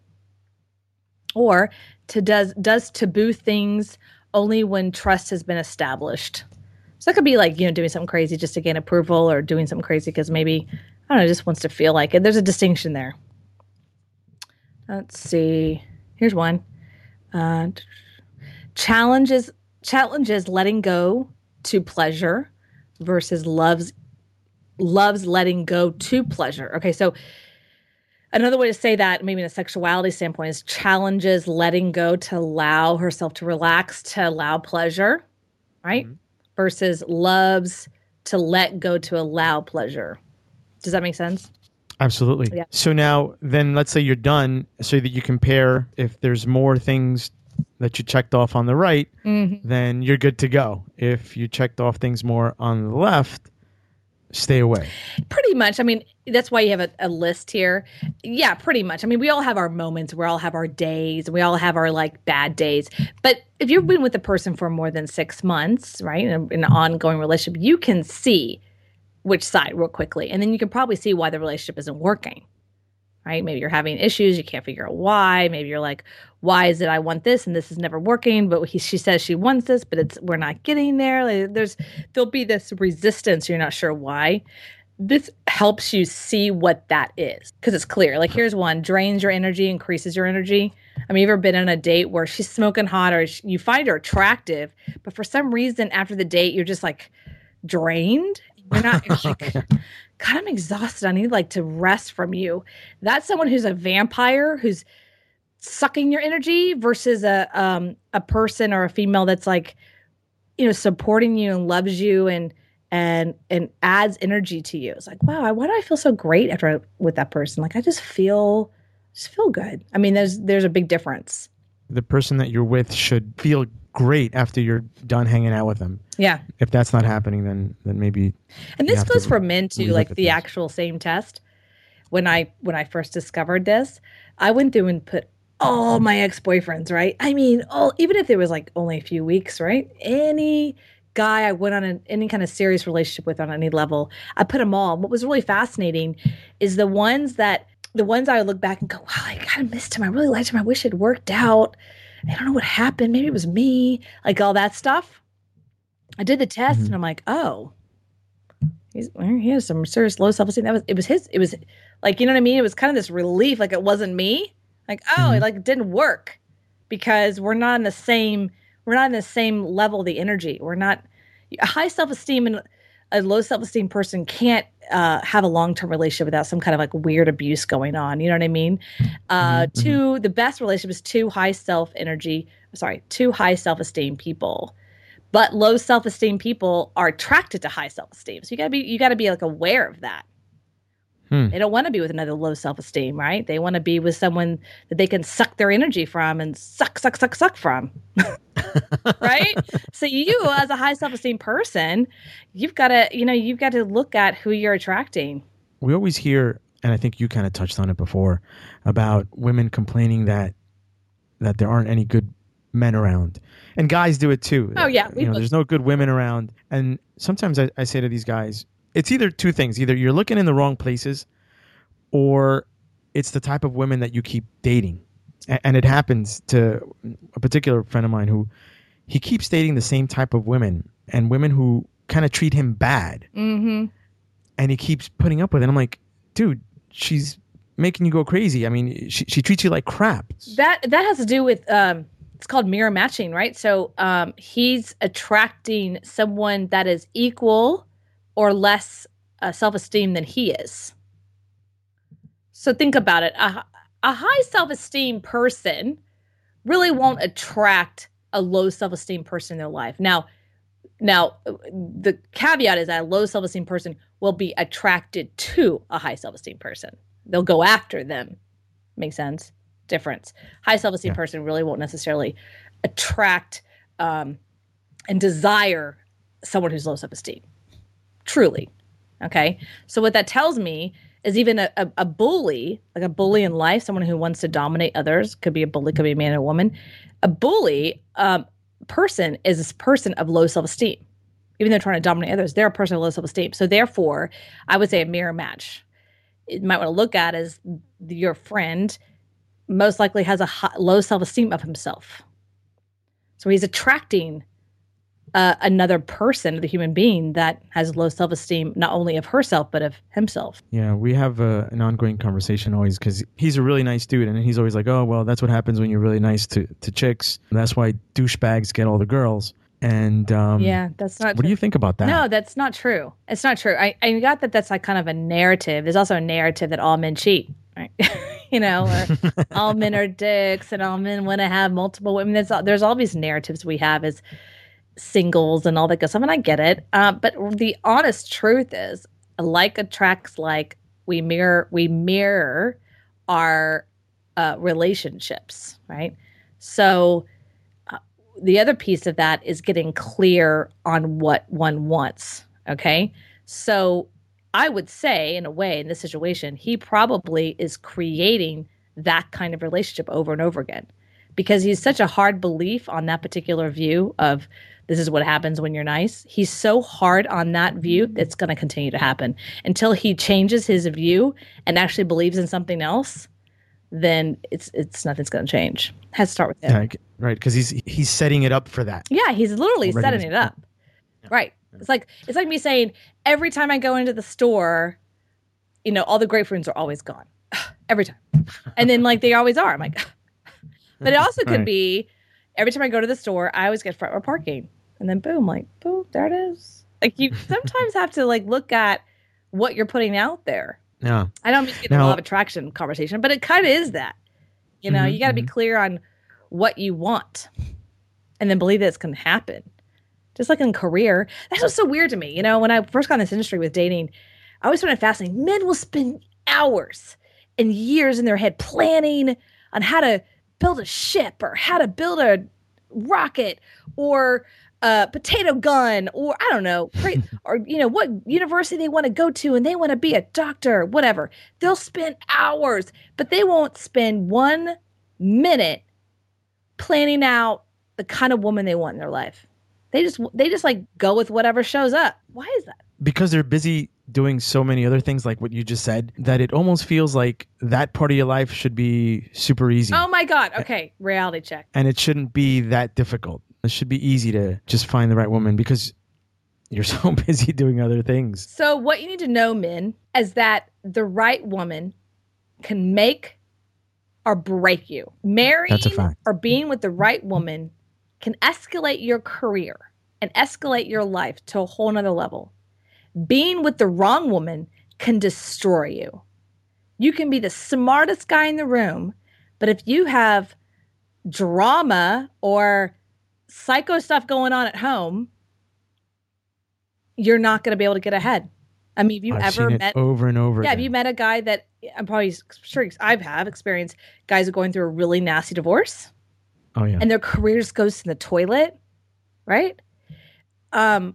Or to does does taboo things only when trust has been established. So that could be like, you know, doing something crazy just to gain approval, or doing something crazy because maybe, I don't know, just wants to feel like it. There's a distinction there. Let's see. Here's one. Uh, challenges challenges letting go to pleasure versus loves loves letting go to pleasure. Okay, so another way to say that, maybe in a sexuality standpoint, is challenges letting go to allow herself to relax, to allow pleasure, right? Mm-hmm. Versus loves to let go to allow pleasure. Does that make sense? Absolutely. Yeah. So now, then let's say you're done, so that you compare if there's more things that you checked off on the right, mm-hmm. then you're good to go. If you checked off things more on the left, stay away. Pretty much. I mean, that's why you have a, a list here. Yeah, pretty much. I mean, we all have our moments. We all have our days. We all have our like bad days. But if you've been with a person for more than six months, right, in, a, in an ongoing relationship, you can see which side real quickly. And then you can probably see why the relationship isn't working, right? Maybe you're having issues. You can't figure out why. Maybe you're like, why is it I want this and this is never working? But he, she says she wants this, but it's we're not getting there. Like, there's there'll be this resistance. You're not sure why. This helps you see what that is, because it's clear. Like, here's one: drains your energy, increases your energy. I mean, you ever been on a date where she's smoking hot, or she, you find her attractive, but for some reason after the date you're just like drained. You're not you're like, God, I'm exhausted. I need like to rest from you. That's someone who's a vampire who's sucking your energy versus a um a person or a female that's like, you know, supporting you and loves you and and and adds energy to you. It's like, wow, why do I feel so great after I, with that person? Like, I just feel just feel good. I mean, there's there's a big difference. The person that you're with should feel great after you're done hanging out with them. Yeah. If that's not happening, then then maybe. And this goes for men too, like the things. Actual same test. When I when I first discovered this, I went through and put all my ex-boyfriends, right? I mean, all even if it was like only a few weeks, right? Any guy I went on an, any kind of serious relationship with on any level, I put them all. What was really fascinating is the ones that the ones I would look back and go, wow, I kind of missed him. I really liked him. I wish it worked out. I don't know what happened. Maybe it was me. Like all that stuff. I did the test mm-hmm. and I'm like, oh, he's he has some serious low self-esteem. That was it was his. It was like, you know what I mean? It was kind of this relief, like it wasn't me. Like, oh, mm-hmm. it like it didn't work because we're not in the same. We're not in the same level of the energy. We're not a high self-esteem and a low self-esteem person can't uh, have a long-term relationship without some kind of like weird abuse going on. You know what I mean? Uh, mm-hmm. Two, the best relationship is two high self-energy, sorry, two high self-esteem people. But low self-esteem people are attracted to high self-esteem. So you gotta be, you gotta be like aware of that. Hmm. They don't want to be with another low self-esteem, right? They want to be with someone that they can suck their energy from and suck, suck, suck, suck from. Right? So you, as a high self-esteem person, you've got to, you know, you've got to look at who you're attracting. We always hear, and I think you kind of touched on it before, about women complaining that that there aren't any good men around. And guys do it too. Oh, yeah. You know, there's no good women around. And sometimes I, I say to these guys, it's either two things. Either you're looking in the wrong places, or it's the type of women that you keep dating. A- and it happens to a particular friend of mine who he keeps dating the same type of women, and women who kind of treat him bad. Mm-hmm. And he keeps putting up with it. I'm like, dude, she's making you go crazy. I mean, she she treats you like crap. That that has to do with um, it's called mirror matching, right? So um, he's attracting someone that is equal or less uh, self-esteem than he is. So think about it. A, a high self-esteem person really won't attract a low self-esteem person in their life. Now, now the caveat is that a low self-esteem person will be attracted to a high self-esteem person. They'll go after them. Make sense? Difference. High self-esteem yeah. person really won't necessarily attract um, and desire someone who's low self-esteem. Truly. Okay. So what that tells me is even a, a, a bully, like a bully in life, someone who wants to dominate others, could be a bully, could be a man or a woman. A bully um, person is this person of low self-esteem. Even though they're trying to dominate others, they're a person of low self-esteem. So therefore, I would say a mirror match. You might want to look at as your friend most likely has a high, low self-esteem of himself. So he's attracting uh, another person, the human being that has low self-esteem, not only of herself, but of himself. Yeah, we have a, an ongoing conversation always because he's a really nice dude. And he's always like, oh, well, that's what happens when you're really nice to, to chicks. That's why douchebags get all the girls. And um, yeah, that's not what true. do you think about that? No, that's not true. It's not true. I, I got that that's like kind of a narrative. There's also a narrative that all men cheat, right? You know, or all men are dicks and all men want to have multiple women. There's all, there's all these narratives we have as singles and all that good stuff. And I get it. Uh, but the honest truth is like attracts like. We mirror, we mirror our uh, relationships, right? So the other piece of that is getting clear on what one wants, okay? So I would say, in a way, in this situation, he probably is creating that kind of relationship over and over again because he's such a hard belief on that particular view of this is what happens when you're nice. He's so hard on that view that's going to continue to happen until he changes his view and actually believes in something else. Then it's it's nothing's going to change. It has to start with him. Yeah, right, because he's he's setting it up for that. Yeah, he's literally Already setting is- it up. Yeah. Right. It's like it's like me saying every time I go into the store, you know, all the grapefruits are always gone. Every time. And then like they always are. I'm like, but it also could Right. be every time I go to the store, I always get front row parking. And then boom, like, boom, there it is. Like you sometimes have to like look at what you're putting out there. Yeah. I don't mean to get into Now- a law of attraction conversation, but it kind of is that. You know, Mhm, you got to be mhm. clear on what you want and then believe that it's going to happen. Just like in career. That's what's so weird to me. You know, when I first got in this industry with dating, I always found it fascinating. Men will spend hours and years in their head planning on how to build a ship or how to build a rocket or a potato gun or I don't know, great, or you know what university they want to go to and they want to be a doctor, whatever. They'll spend hours, but they won't spend one minute planning out the kind of woman they want in their life. They just they just like go with whatever shows up. Why is that? Because they're busy doing so many other things like what you just said that it almost feels like that part of your life should be super easy. Oh my God. Okay, reality check. And it shouldn't be that difficult. It should be easy to just find the right woman because you're so busy doing other things. So what you need to know, men, is that the right woman can make or break you. Marrying That's a fact. or being with the right woman can escalate your career and escalate your life to a whole nother level. Being with the wrong woman can destroy you. You can be the smartest guy in the room, but if you have drama or psycho stuff going on at home, you're not going to be able to get ahead. I mean, have you I've ever seen met it over and over Yeah, have again. you met a guy that I'm probably sure I've have experienced guys who are going through a really nasty divorce Oh, yeah. and their career just goes to the toilet, right? Um,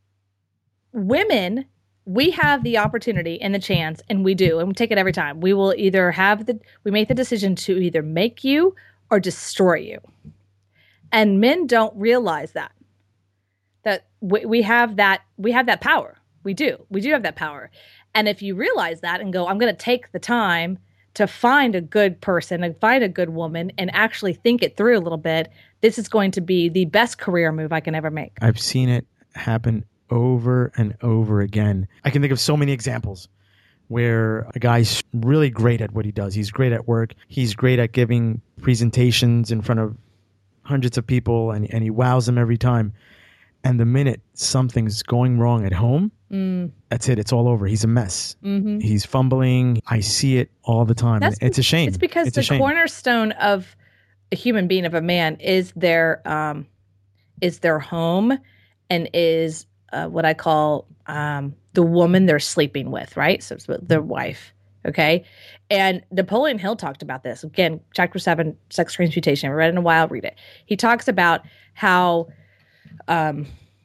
women, we have the opportunity and the chance, and we do, and we take it every time. We will either have the, we make the decision to either make you or destroy you. And men don't realize that, that we, we have that, we have that power. We do. We do have that power. And if you realize that and go, I'm going to take the time to find a good person and find a good woman and actually think it through a little bit, this is going to be the best career move I can ever make. I've seen it happen over and over again. I can think of so many examples where a guy's really great at what he does. He's great at work. He's great at giving presentations in front of hundreds of people, and, and he wows them every time. And the minute something's going wrong at home, Mm. that's it. It's all over. He's a mess. Mm-hmm. He's fumbling. I see it all the time. That's it's a shame. It's because it's a the shame. cornerstone of a human being, of a man, is their um, is their home, and is uh, what I call um, the woman they're sleeping with, right? So it's their wife. Okay. And Napoleon Hill talked about this. Again, chapter seven, sex transmutation. I read it in a while, read it. He talks about how, um,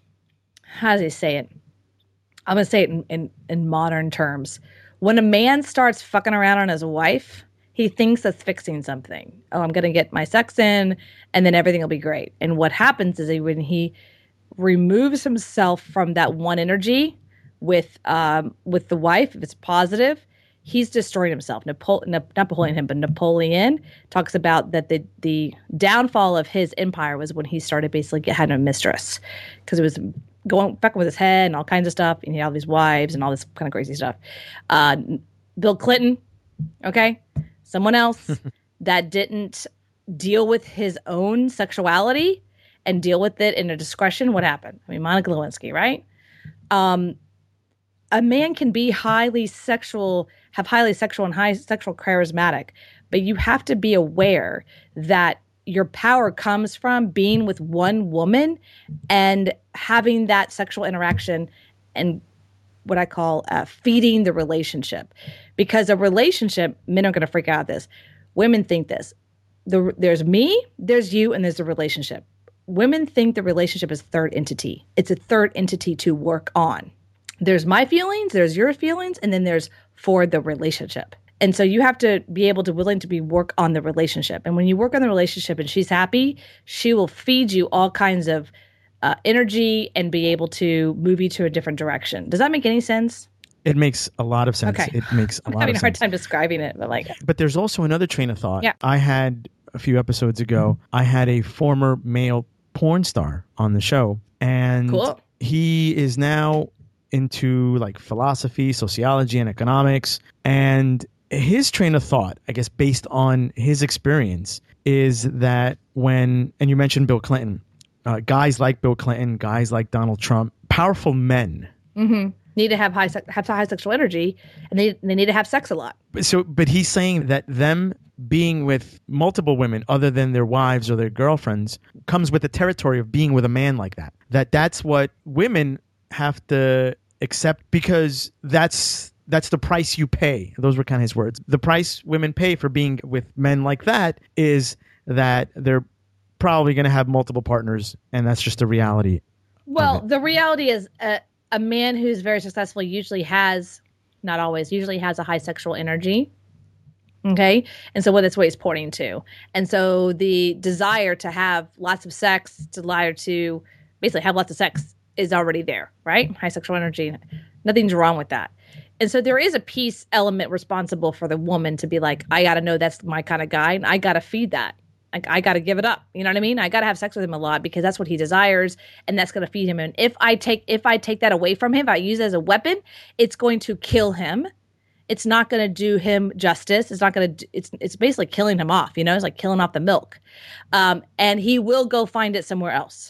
how does he say it? I'm going to say it in, in, in modern terms. When a man starts fucking around on his wife, he thinks that's fixing something. Oh, I'm going to get my sex in and then everything will be great. And what happens is he, when he removes himself from that one energy with um, with the wife, if it's positive, he's destroying himself. Napole- not Napoleon, him, but Napoleon talks about that the the downfall of his empire was when he started basically having a mistress because it was going fucking with his head and all kinds of stuff. And he had all these wives and all this kind of crazy stuff. Uh, Bill Clinton, okay, someone else that didn't deal with his own sexuality and deal with it in a discretion. What happened? I mean, Monica Lewinsky, right? Um, a man can be highly sexual, have highly sexual and high sexual charismatic, but you have to be aware that your power comes from being with one woman and having that sexual interaction and what I call uh, feeding the relationship. Because a relationship, men are going to freak out at this. Women think this. The, there's me, there's you, and there's the relationship. Women think the relationship is a third entity. It's a third entity to work on. There's my feelings, there's your feelings, and then there's for the relationship. And so you have to be able to willing to be work on the relationship. And when you work on the relationship and she's happy, she will feed you all kinds of uh, energy and be able to move you to a different direction. Does that make any sense? It makes a lot of sense. Okay. It makes a I'm lot having of a hard sense. time describing it, but like. But there's also another train of thought. Yeah. I had a few episodes ago, I had a former male porn star on the show. And Cool. he is now into like philosophy, sociology, and economics. And his train of thought, I guess, based on his experience, is that when, and you mentioned Bill Clinton, uh, guys like Bill Clinton, guys like Donald Trump, powerful men Mm-hmm. Need to have high se- have high sexual energy, and they they need to have sex a lot. So, but he's saying that them being with multiple women other than their wives or their girlfriends comes with the territory of being with a man like that. That that's what women have to accept because that's that's the price you pay. Those were kind of his words. The price women pay for being with men like that is that they're probably going to have multiple partners, and that's just the reality. Well, the reality is a, a man who's very successful usually has, not always, usually has a high sexual energy. Okay. And so what that's what he's pointing to. And so the desire to have lots of sex, desire to basically have lots of sex is already there, right? High sexual energy. Nothing's wrong with that. And so there is a piece element responsible for the woman to be like, I got to know that's my kind of guy and I got to feed that. Like, I got to give it up. You know what I mean? I got to have sex with him a lot because that's what he desires and that's going to feed him. And if I take if I take that away from him, if I use it as a weapon, it's going to kill him. It's not going to do him justice. It's not going to, it's it's basically killing him off, you know, it's like killing off the milk. Um, and he will go find it somewhere else.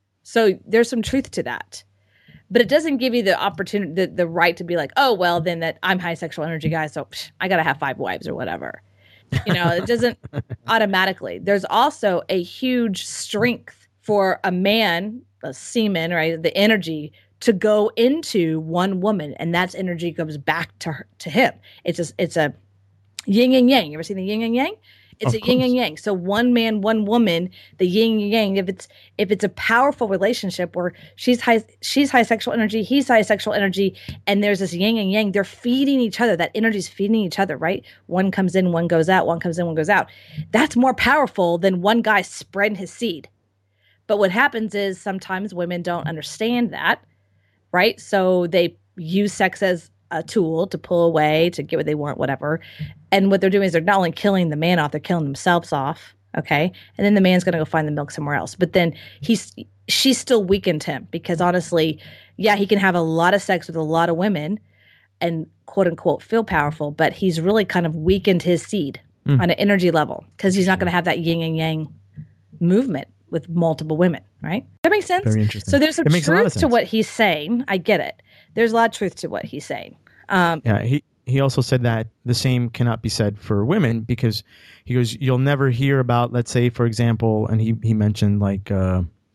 So there's some truth to that. But it doesn't give you the opportunity, the, the right to be like, oh, well, then that I'm high sexual energy guy, so psh, I got to have five wives or whatever. You know, it doesn't automatically. There's also a huge strength for a man, a semen, right, the energy to go into one woman, and that energy goes back to her, to him. It's a, it's a yin and yang. You ever seen the yin and yang? It's Of a yin course. and yang. So one man, one woman, the yin and yang. If it's if it's a powerful relationship where she's high she's high sexual energy, he's high sexual energy, and there's this yin and yang, they're feeding each other. That energy's feeding each other, right? One comes in, one goes out, one comes in, one goes out. That's more powerful than one guy spreading his seed. But what happens is sometimes women don't understand that, right? So they use sex as a tool to pull away, to get what they want, whatever. And what they're doing is they're not only killing the man off, they're killing themselves off. Okay. And then the man's going to go find the milk somewhere else. But then he's, she's still weakened him because honestly, yeah, he can have a lot of sex with a lot of women and quote unquote feel powerful, but he's really kind of weakened his seed mm. on an energy level because he's not going to have that yin and yang movement with multiple women. Right. That makes sense. Very interesting. So there's some It makes a lot of truth to sense. what he's saying. I get it. There's a lot of truth to what he's saying. Um, Yeah, he, he also said that the same cannot be said for women because he goes, you'll never hear about, let's say, for example, and he, he mentioned like uh,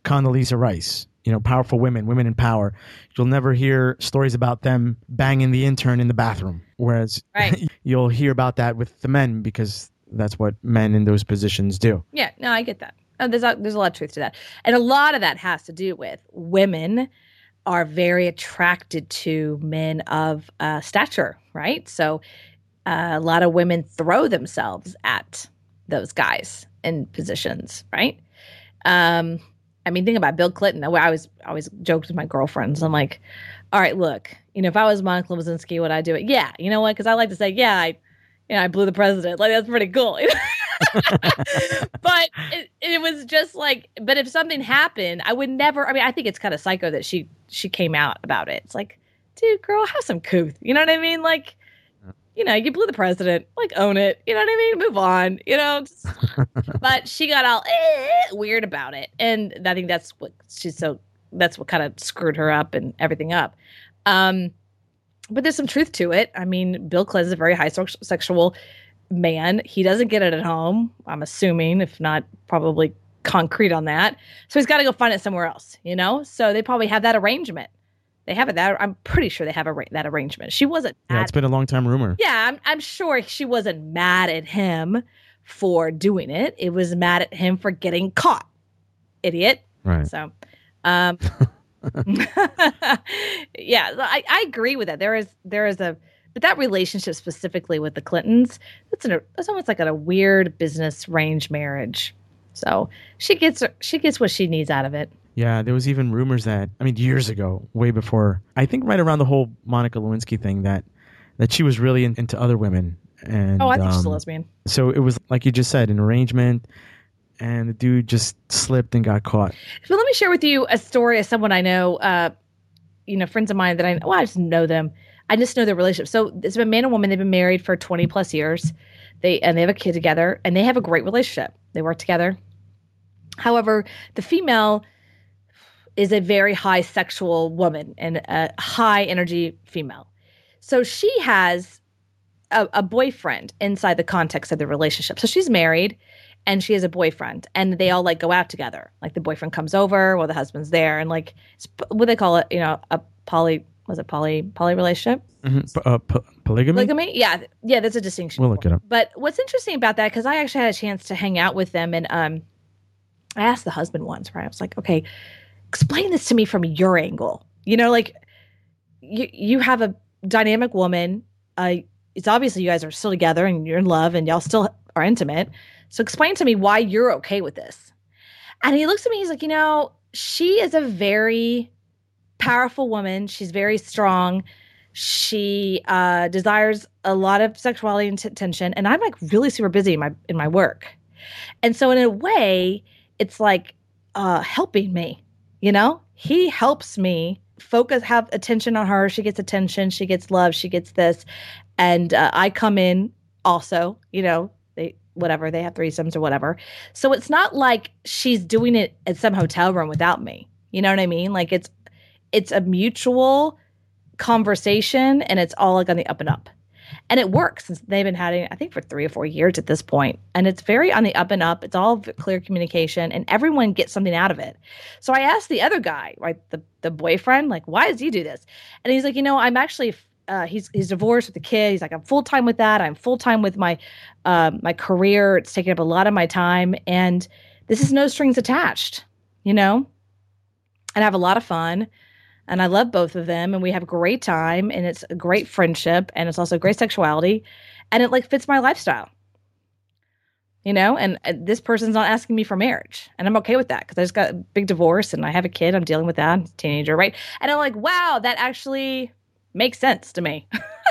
Condoleezza Rice, you know, powerful women, women in power. You'll never hear stories about them banging the intern in the bathroom. Whereas right. you'll hear about that with the men because that's what men in those positions do. Yeah, no, I get that. Oh, there's a, there's a lot of truth to that. And a lot of that has to do with women are very attracted to men of uh, stature, right? So uh, a lot of women throw themselves at those guys in positions, right? Um, I mean, think about Bill Clinton. I was I always joked with my girlfriends. I'm like, all right, look, you know, if I was Monica Lewinsky, would I do it? Yeah, you know what? Because I like to say, yeah, I, you know, I blew the president. Like that's pretty cool. But it, it was just like, but if something happened, I would never. I mean, I think it's kind of psycho that she she came out about it. It's like, dude, girl, have some couth. You know what I mean? Like, you know, you blew the president. Like, own it. You know what I mean? Move on. You know. Just, but she got all eh, weird about it, and I think that's what she's so. That's what kind of screwed her up and everything up. Um, but there's some truth to it. I mean, Bill Clinton is a very high so- sexual man. He doesn't get it at home, I'm assuming, if not probably concrete on that. So he's got to go find it somewhere else, you know? So they probably have that arrangement. They have it that I'm pretty sure they have a, that arrangement. She wasn't Yeah, mad. it's been a long time rumor. Yeah, I'm I'm sure she wasn't mad at him for doing it. It was mad at him for getting caught. Idiot. Right. So um yeah, I, I agree with that. There is there is a but that relationship specifically with the Clintons, that's an that's almost like a weird business range marriage. So she gets she gets what she needs out of it. Yeah, there was even rumors that I mean years ago, way before I think right around the whole Monica Lewinsky thing that that she was really in, into other women. And oh, I think um, she's a lesbian. So it was like you just said, an arrangement, and the dude just slipped and got caught. So let me share with you a story of someone I know. Uh, you know, friends of mine that I well, I just know them. I just know their relationship. So it's a man and woman. They've been married for twenty plus years. They and they have a kid together, and they have a great relationship. They work together. However, the female is a very high sexual woman and a high energy female. So she has a, a boyfriend inside the context of the relationship. So she's married and she has a boyfriend and they all like go out together. Like the boyfriend comes over while the husband's there and like, what they call it, you know, a poly, was it poly, poly relationship? Mm-hmm. P- uh, p- polygamy? Polygamy? Yeah. Yeah. That's a distinction. We'll look it up. But what's interesting about that, because I actually had a chance to hang out with them and um, I asked the husband once, right? I was like, okay, explain this to me from your angle. You know, like you you have a dynamic woman. Uh, it's obviously you guys are still together and you're in love and y'all still are intimate. So explain to me why you're okay with this. And he looks at me, he's like, you know, she is a very powerful woman. She's very strong. She uh, desires a lot of sexuality and t- attention. And I'm like really super busy in my in my work. And so in a way, it's like uh, helping me. You know, he helps me focus, have attention on her. She gets attention. She gets love. She gets this. And uh, I come in also, you know, they, whatever, they have threesomes or whatever. So it's not like she's doing it at some hotel room without me. You know what I mean? Like it's, it's a mutual conversation and it's all like on the up and up. And it works. They've been having, I think, for three or four years at this point. And it's very on the up and up. It's all clear communication and everyone gets something out of it. So I asked the other guy, right, the, the boyfriend, like, why does he do this? And he's like, you know, I'm actually, uh, he's he's divorced with a kid. He's like, I'm full time with that. I'm full time with my um, my career. It's taking up a lot of my time. And this is no strings attached, you know? And I have a lot of fun. And I love both of them and we have a great time and it's a great friendship and it's also great sexuality and it like fits my lifestyle, you know, and uh, this person's not asking me for marriage and I'm okay with that because I just got a big divorce and I have a kid. I'm dealing with that. I'm a teenager, right? And I'm like, wow, that actually makes sense to me.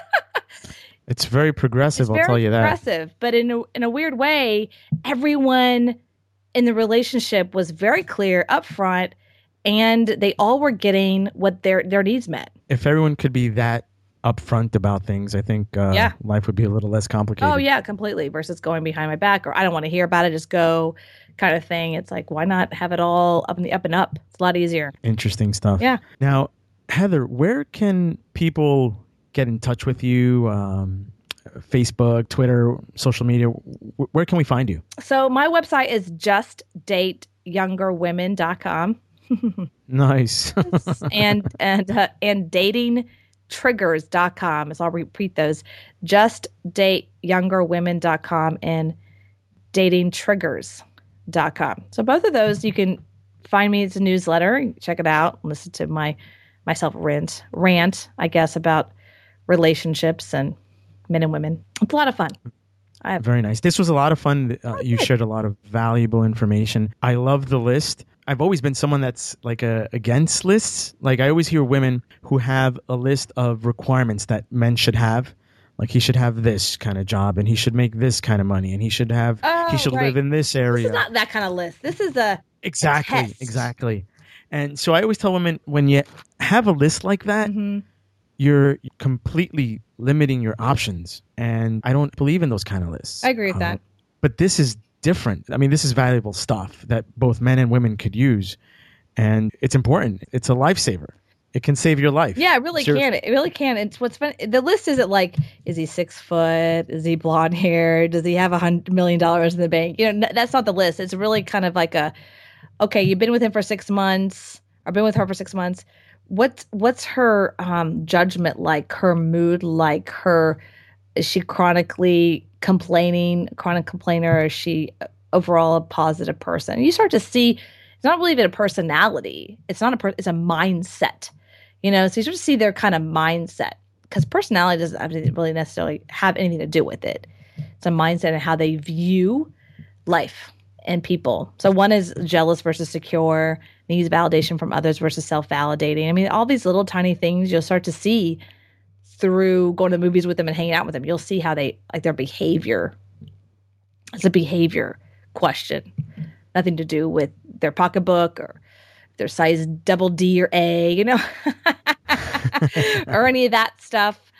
It's very progressive, it's I'll very tell you that. Progressive, but in a, in a weird way, everyone in the relationship was very clear up front. And they all were getting what their, their needs met. If everyone could be that upfront about things, I think uh, yeah. life would be a little less complicated. Oh, yeah, completely. Versus going behind my back or I don't want to hear about it, just go kind of thing. It's like, why not have it all up in the up and up? It's a lot easier. Interesting stuff. Yeah. Now, Heather, where can people get in touch with you? Um, Facebook, Twitter, social media, where can we find you? So my website is just date younger women dot com. Nice. and and uh, and dating triggers dot com. So I'll repeat those. just date younger women dot com and dating triggers dot com. So both of those you can find me. It's a newsletter. Check it out. Listen to my myself rant rant, I guess, about relationships and men and women. It's a lot of fun. I have- Very nice. This was a lot of fun. Uh, you shared a lot of valuable information. I love the list. I've always been someone that's like a, against lists. Like I always hear women who have a list of requirements that men should have. Like he should have this kind of job and he should make this kind of money and he should have, Oh, he should right. live in this area. This is not that kind of list. This is a Exactly. test. Exactly. And so I always tell women when you have a list like that, mm-hmm. you're completely limiting your options. And I don't believe in those kind of lists. I agree with Um, that. But this is different. I mean, this is valuable stuff that both men and women could use. And it's important. It's a lifesaver. It can save your life. Yeah, it really Seriously. can. It really can. It's what's fun. The list isn't like, is he six foot? Is he blonde hair? Does he have a hundred million dollars in the bank? You know, n- that's not the list. It's really kind of like a, okay, you've been with him for six months or been with her for six months. What's, what's her um, judgment like, her mood like, her, is she chronically complaining, chronic complainer? Or is she overall a positive person? And you start to see, it's not really even a personality. It's not a, per- it's a mindset. You know, so you sort of see their kind of mindset because personality doesn't really necessarily have anything to do with it. It's a mindset and how they view life and people. So one is jealous versus secure, needs validation from others versus self-validating. I mean, all these little tiny things you'll start to see through going to the movies with them and hanging out with them. You'll see how they, like their behavior. It's a behavior question. Nothing to do with their pocketbook or their size double D or A, you know, or any of that stuff.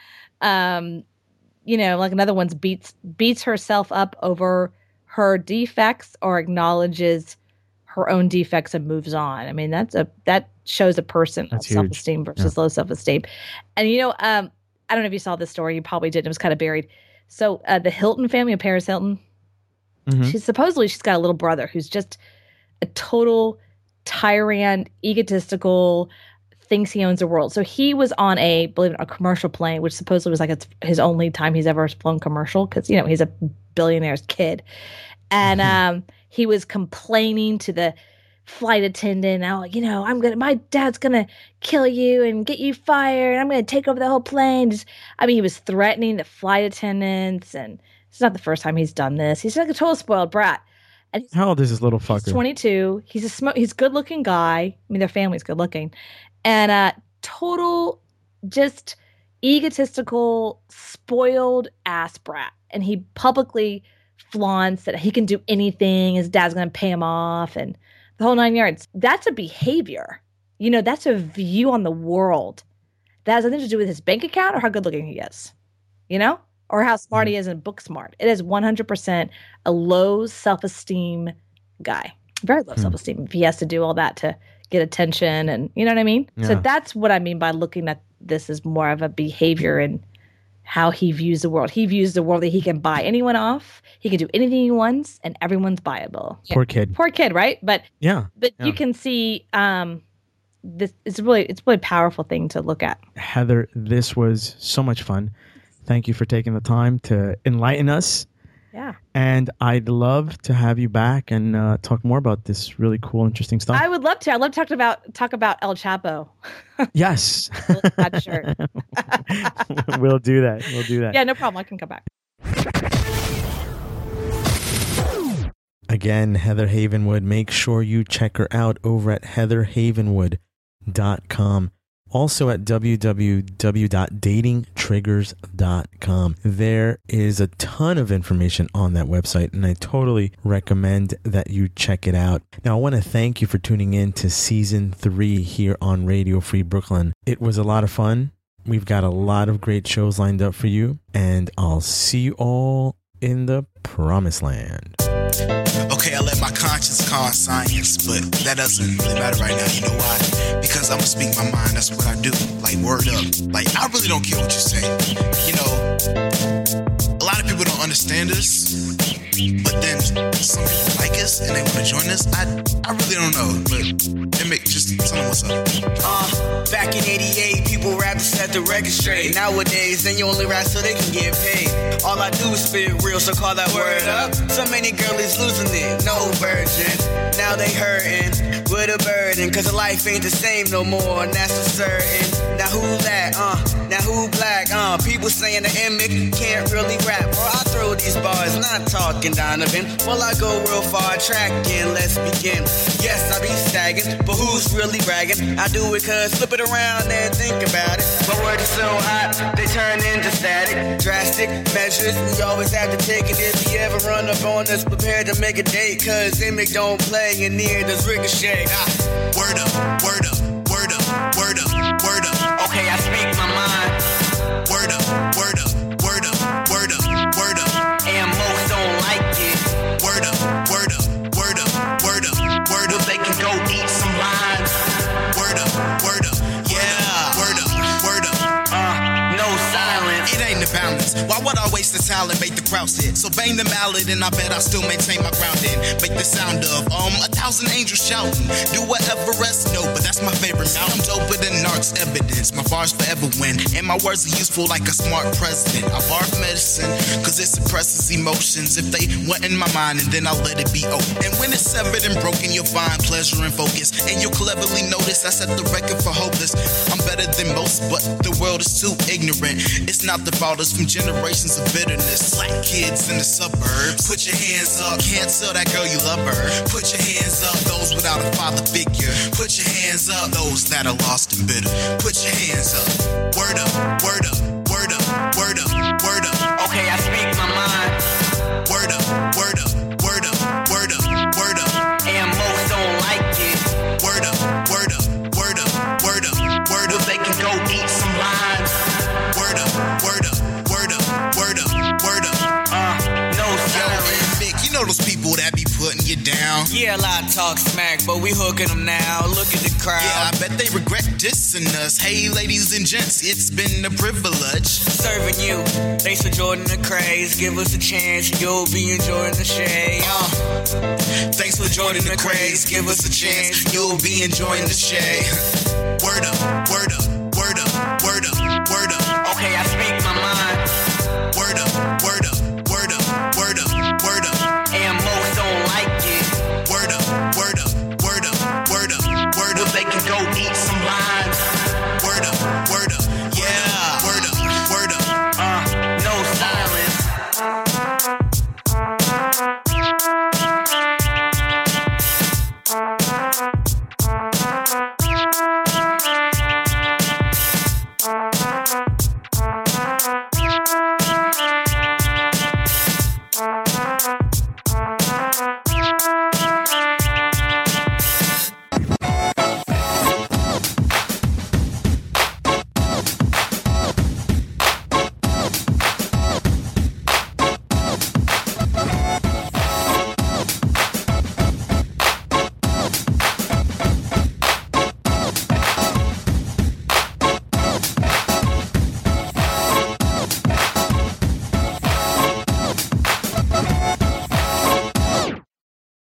Um, you know, like another one's beats beats herself up over her defects or acknowledges her own defects and moves on. I mean, that's a that shows a person of self-esteem versus yeah. low self-esteem. And you know, um, I don't know if you saw this story. You probably didn't. It was kind of buried. So uh, the Hilton family of Paris Hilton, mm-hmm. she's supposedly she's got a little brother who's just a total tyrant, egotistical, thinks he owns the world. So he was on a, believe it, a commercial plane, which supposedly was like it's his only time he's ever flown commercial because, you know, he's a billionaire's kid. And um, he was complaining to the flight attendant, oh, you know, I'm going to, my dad's going to kill you and get you fired. I'm going to take over the whole plane. Just, I mean, he was threatening the flight attendants. And it's not the first time he's done this. He's like a total spoiled brat. And how old is this little fucker? He's twenty-two. He's a sm- he's a good-looking guy. I mean, their family's good-looking. And uh, total, just egotistical, spoiled ass brat. And he publicly flaunts that he can do anything. His dad's going to pay him off and the whole nine yards. That's a behavior. You know, that's a view on the world. That has nothing to do with his bank account or how good-looking he is. You know? Or how smart he is and book smart. It is one hundred percent a low self-esteem guy. Very low hmm. self-esteem. If he has to do all that to get attention and, you know what I mean? Yeah. So that's what I mean by looking at this as more of a behavior and how he views the world. He views the world that he can buy anyone off. He can do anything he wants and everyone's buyable. Poor kid. Poor kid, right? But yeah, but yeah. you can see um, this. It's really it's really a powerful thing to look at. Heather, this was so much fun. Thank you for taking the time to enlighten us. Yeah. And I'd love to have you back and uh, talk more about this really cool, interesting stuff. I would love to. I'd love to talk about talk about El Chapo. Yes. That shirt. We'll do that. We'll do that. Yeah, no problem. I can come back. Again, Heather Havenwood. Make sure you check her out over at heather havenwood dot com. Also at w w w dot dating triggers dot com. There is a ton of information on that website, and I totally recommend that you check it out. Now, I want to thank you for tuning in to season three here on Radio Free Brooklyn. It was a lot of fun. We've got a lot of great shows lined up for you, and I'll see you all in the promised land. Okay, I let my conscience call science, but that doesn't really matter right now. You know why? Because I'm gonna speak my mind. That's what I do. Like, word up. Like, I really don't care what you say. You know, people don't understand us, but then some people like us and they want to join us. I I really don't know, but it make just tell them what's up. Uh, back in eighty-eight, people rap to set the record straight. Nowadays, then you only rap so they can get paid. All I do is spit real, so call that word up. So many girlies losing it, no virgin. Now they hurting with a burden, cause the life ain't the same no more, and that's for certain. Now who that, uh, now who black, uh, people saying the Emmett can't really rap. Or I throw these bars, not talking Donovan. Well, I go real far, tracking, let's begin. Yes, I be sagging, but who's really bragging? I do it cause flip it around and think about it. My words are so hot, they turn into static. Drastic measures, we always have to take it. If you ever run up on us, prepare to make a date, cause Emmett don't play and near does Ricochet. Ah. Word up, word up, word up, word up, word up. Okay, I speak my mind. Word up, word up, word up, word up, word up. And most don't like it. Word up, word up, word up, word up, word up. They can go eat some lines. Word up, word up, yeah. Word up, word up. Uh, no silence. It ain't a balance. Why would I waste the talent, make the crowd sit? So bang the mallet and I bet I still maintain my ground in. Make the sound of um a thousand angels shouting. Do whatever rest know, but that's my favorite sound. I'm doper than Narc's evidence. My bars forever win, and my words are useful like a smart president. I barf medicine, cause it suppresses emotions. If they went in my mind and then I let it be open. And when it's severed and broken, you'll find pleasure and focus. And you'll cleverly notice I set the record for hopeless. I'm better than most, but the world is too ignorant. It's not the fault, it's from generations of bitterness. Black kids in the suburbs, put your hands up. Can't tell that girl you love her. Put your hands up, those without a father figure. Put your hands up, those that are lost and bitter. Put your hands up. Word up, word up, word up, word up, word up. Okay, I speak my mind. Word up, word up, word up, word up, word up. And most don't like it. Word up, word up, word up, word up, word up. They can go eat some lines. Word up, word up, word up, word up, word up. Uh, no silence. Mick, you know those people that be putting you down? Yeah, a lot of talk smack, but we hooking them now. Look at the crowd. Yeah, I bet they regret dissing us. Hey, ladies and gents, it's been a privilege serving you. Thanks for joining the craze. Give us a chance, you'll be enjoying the shade. Uh, Thanks for joining the craze. Give us a chance, you'll be enjoying the shade. Word up, word up,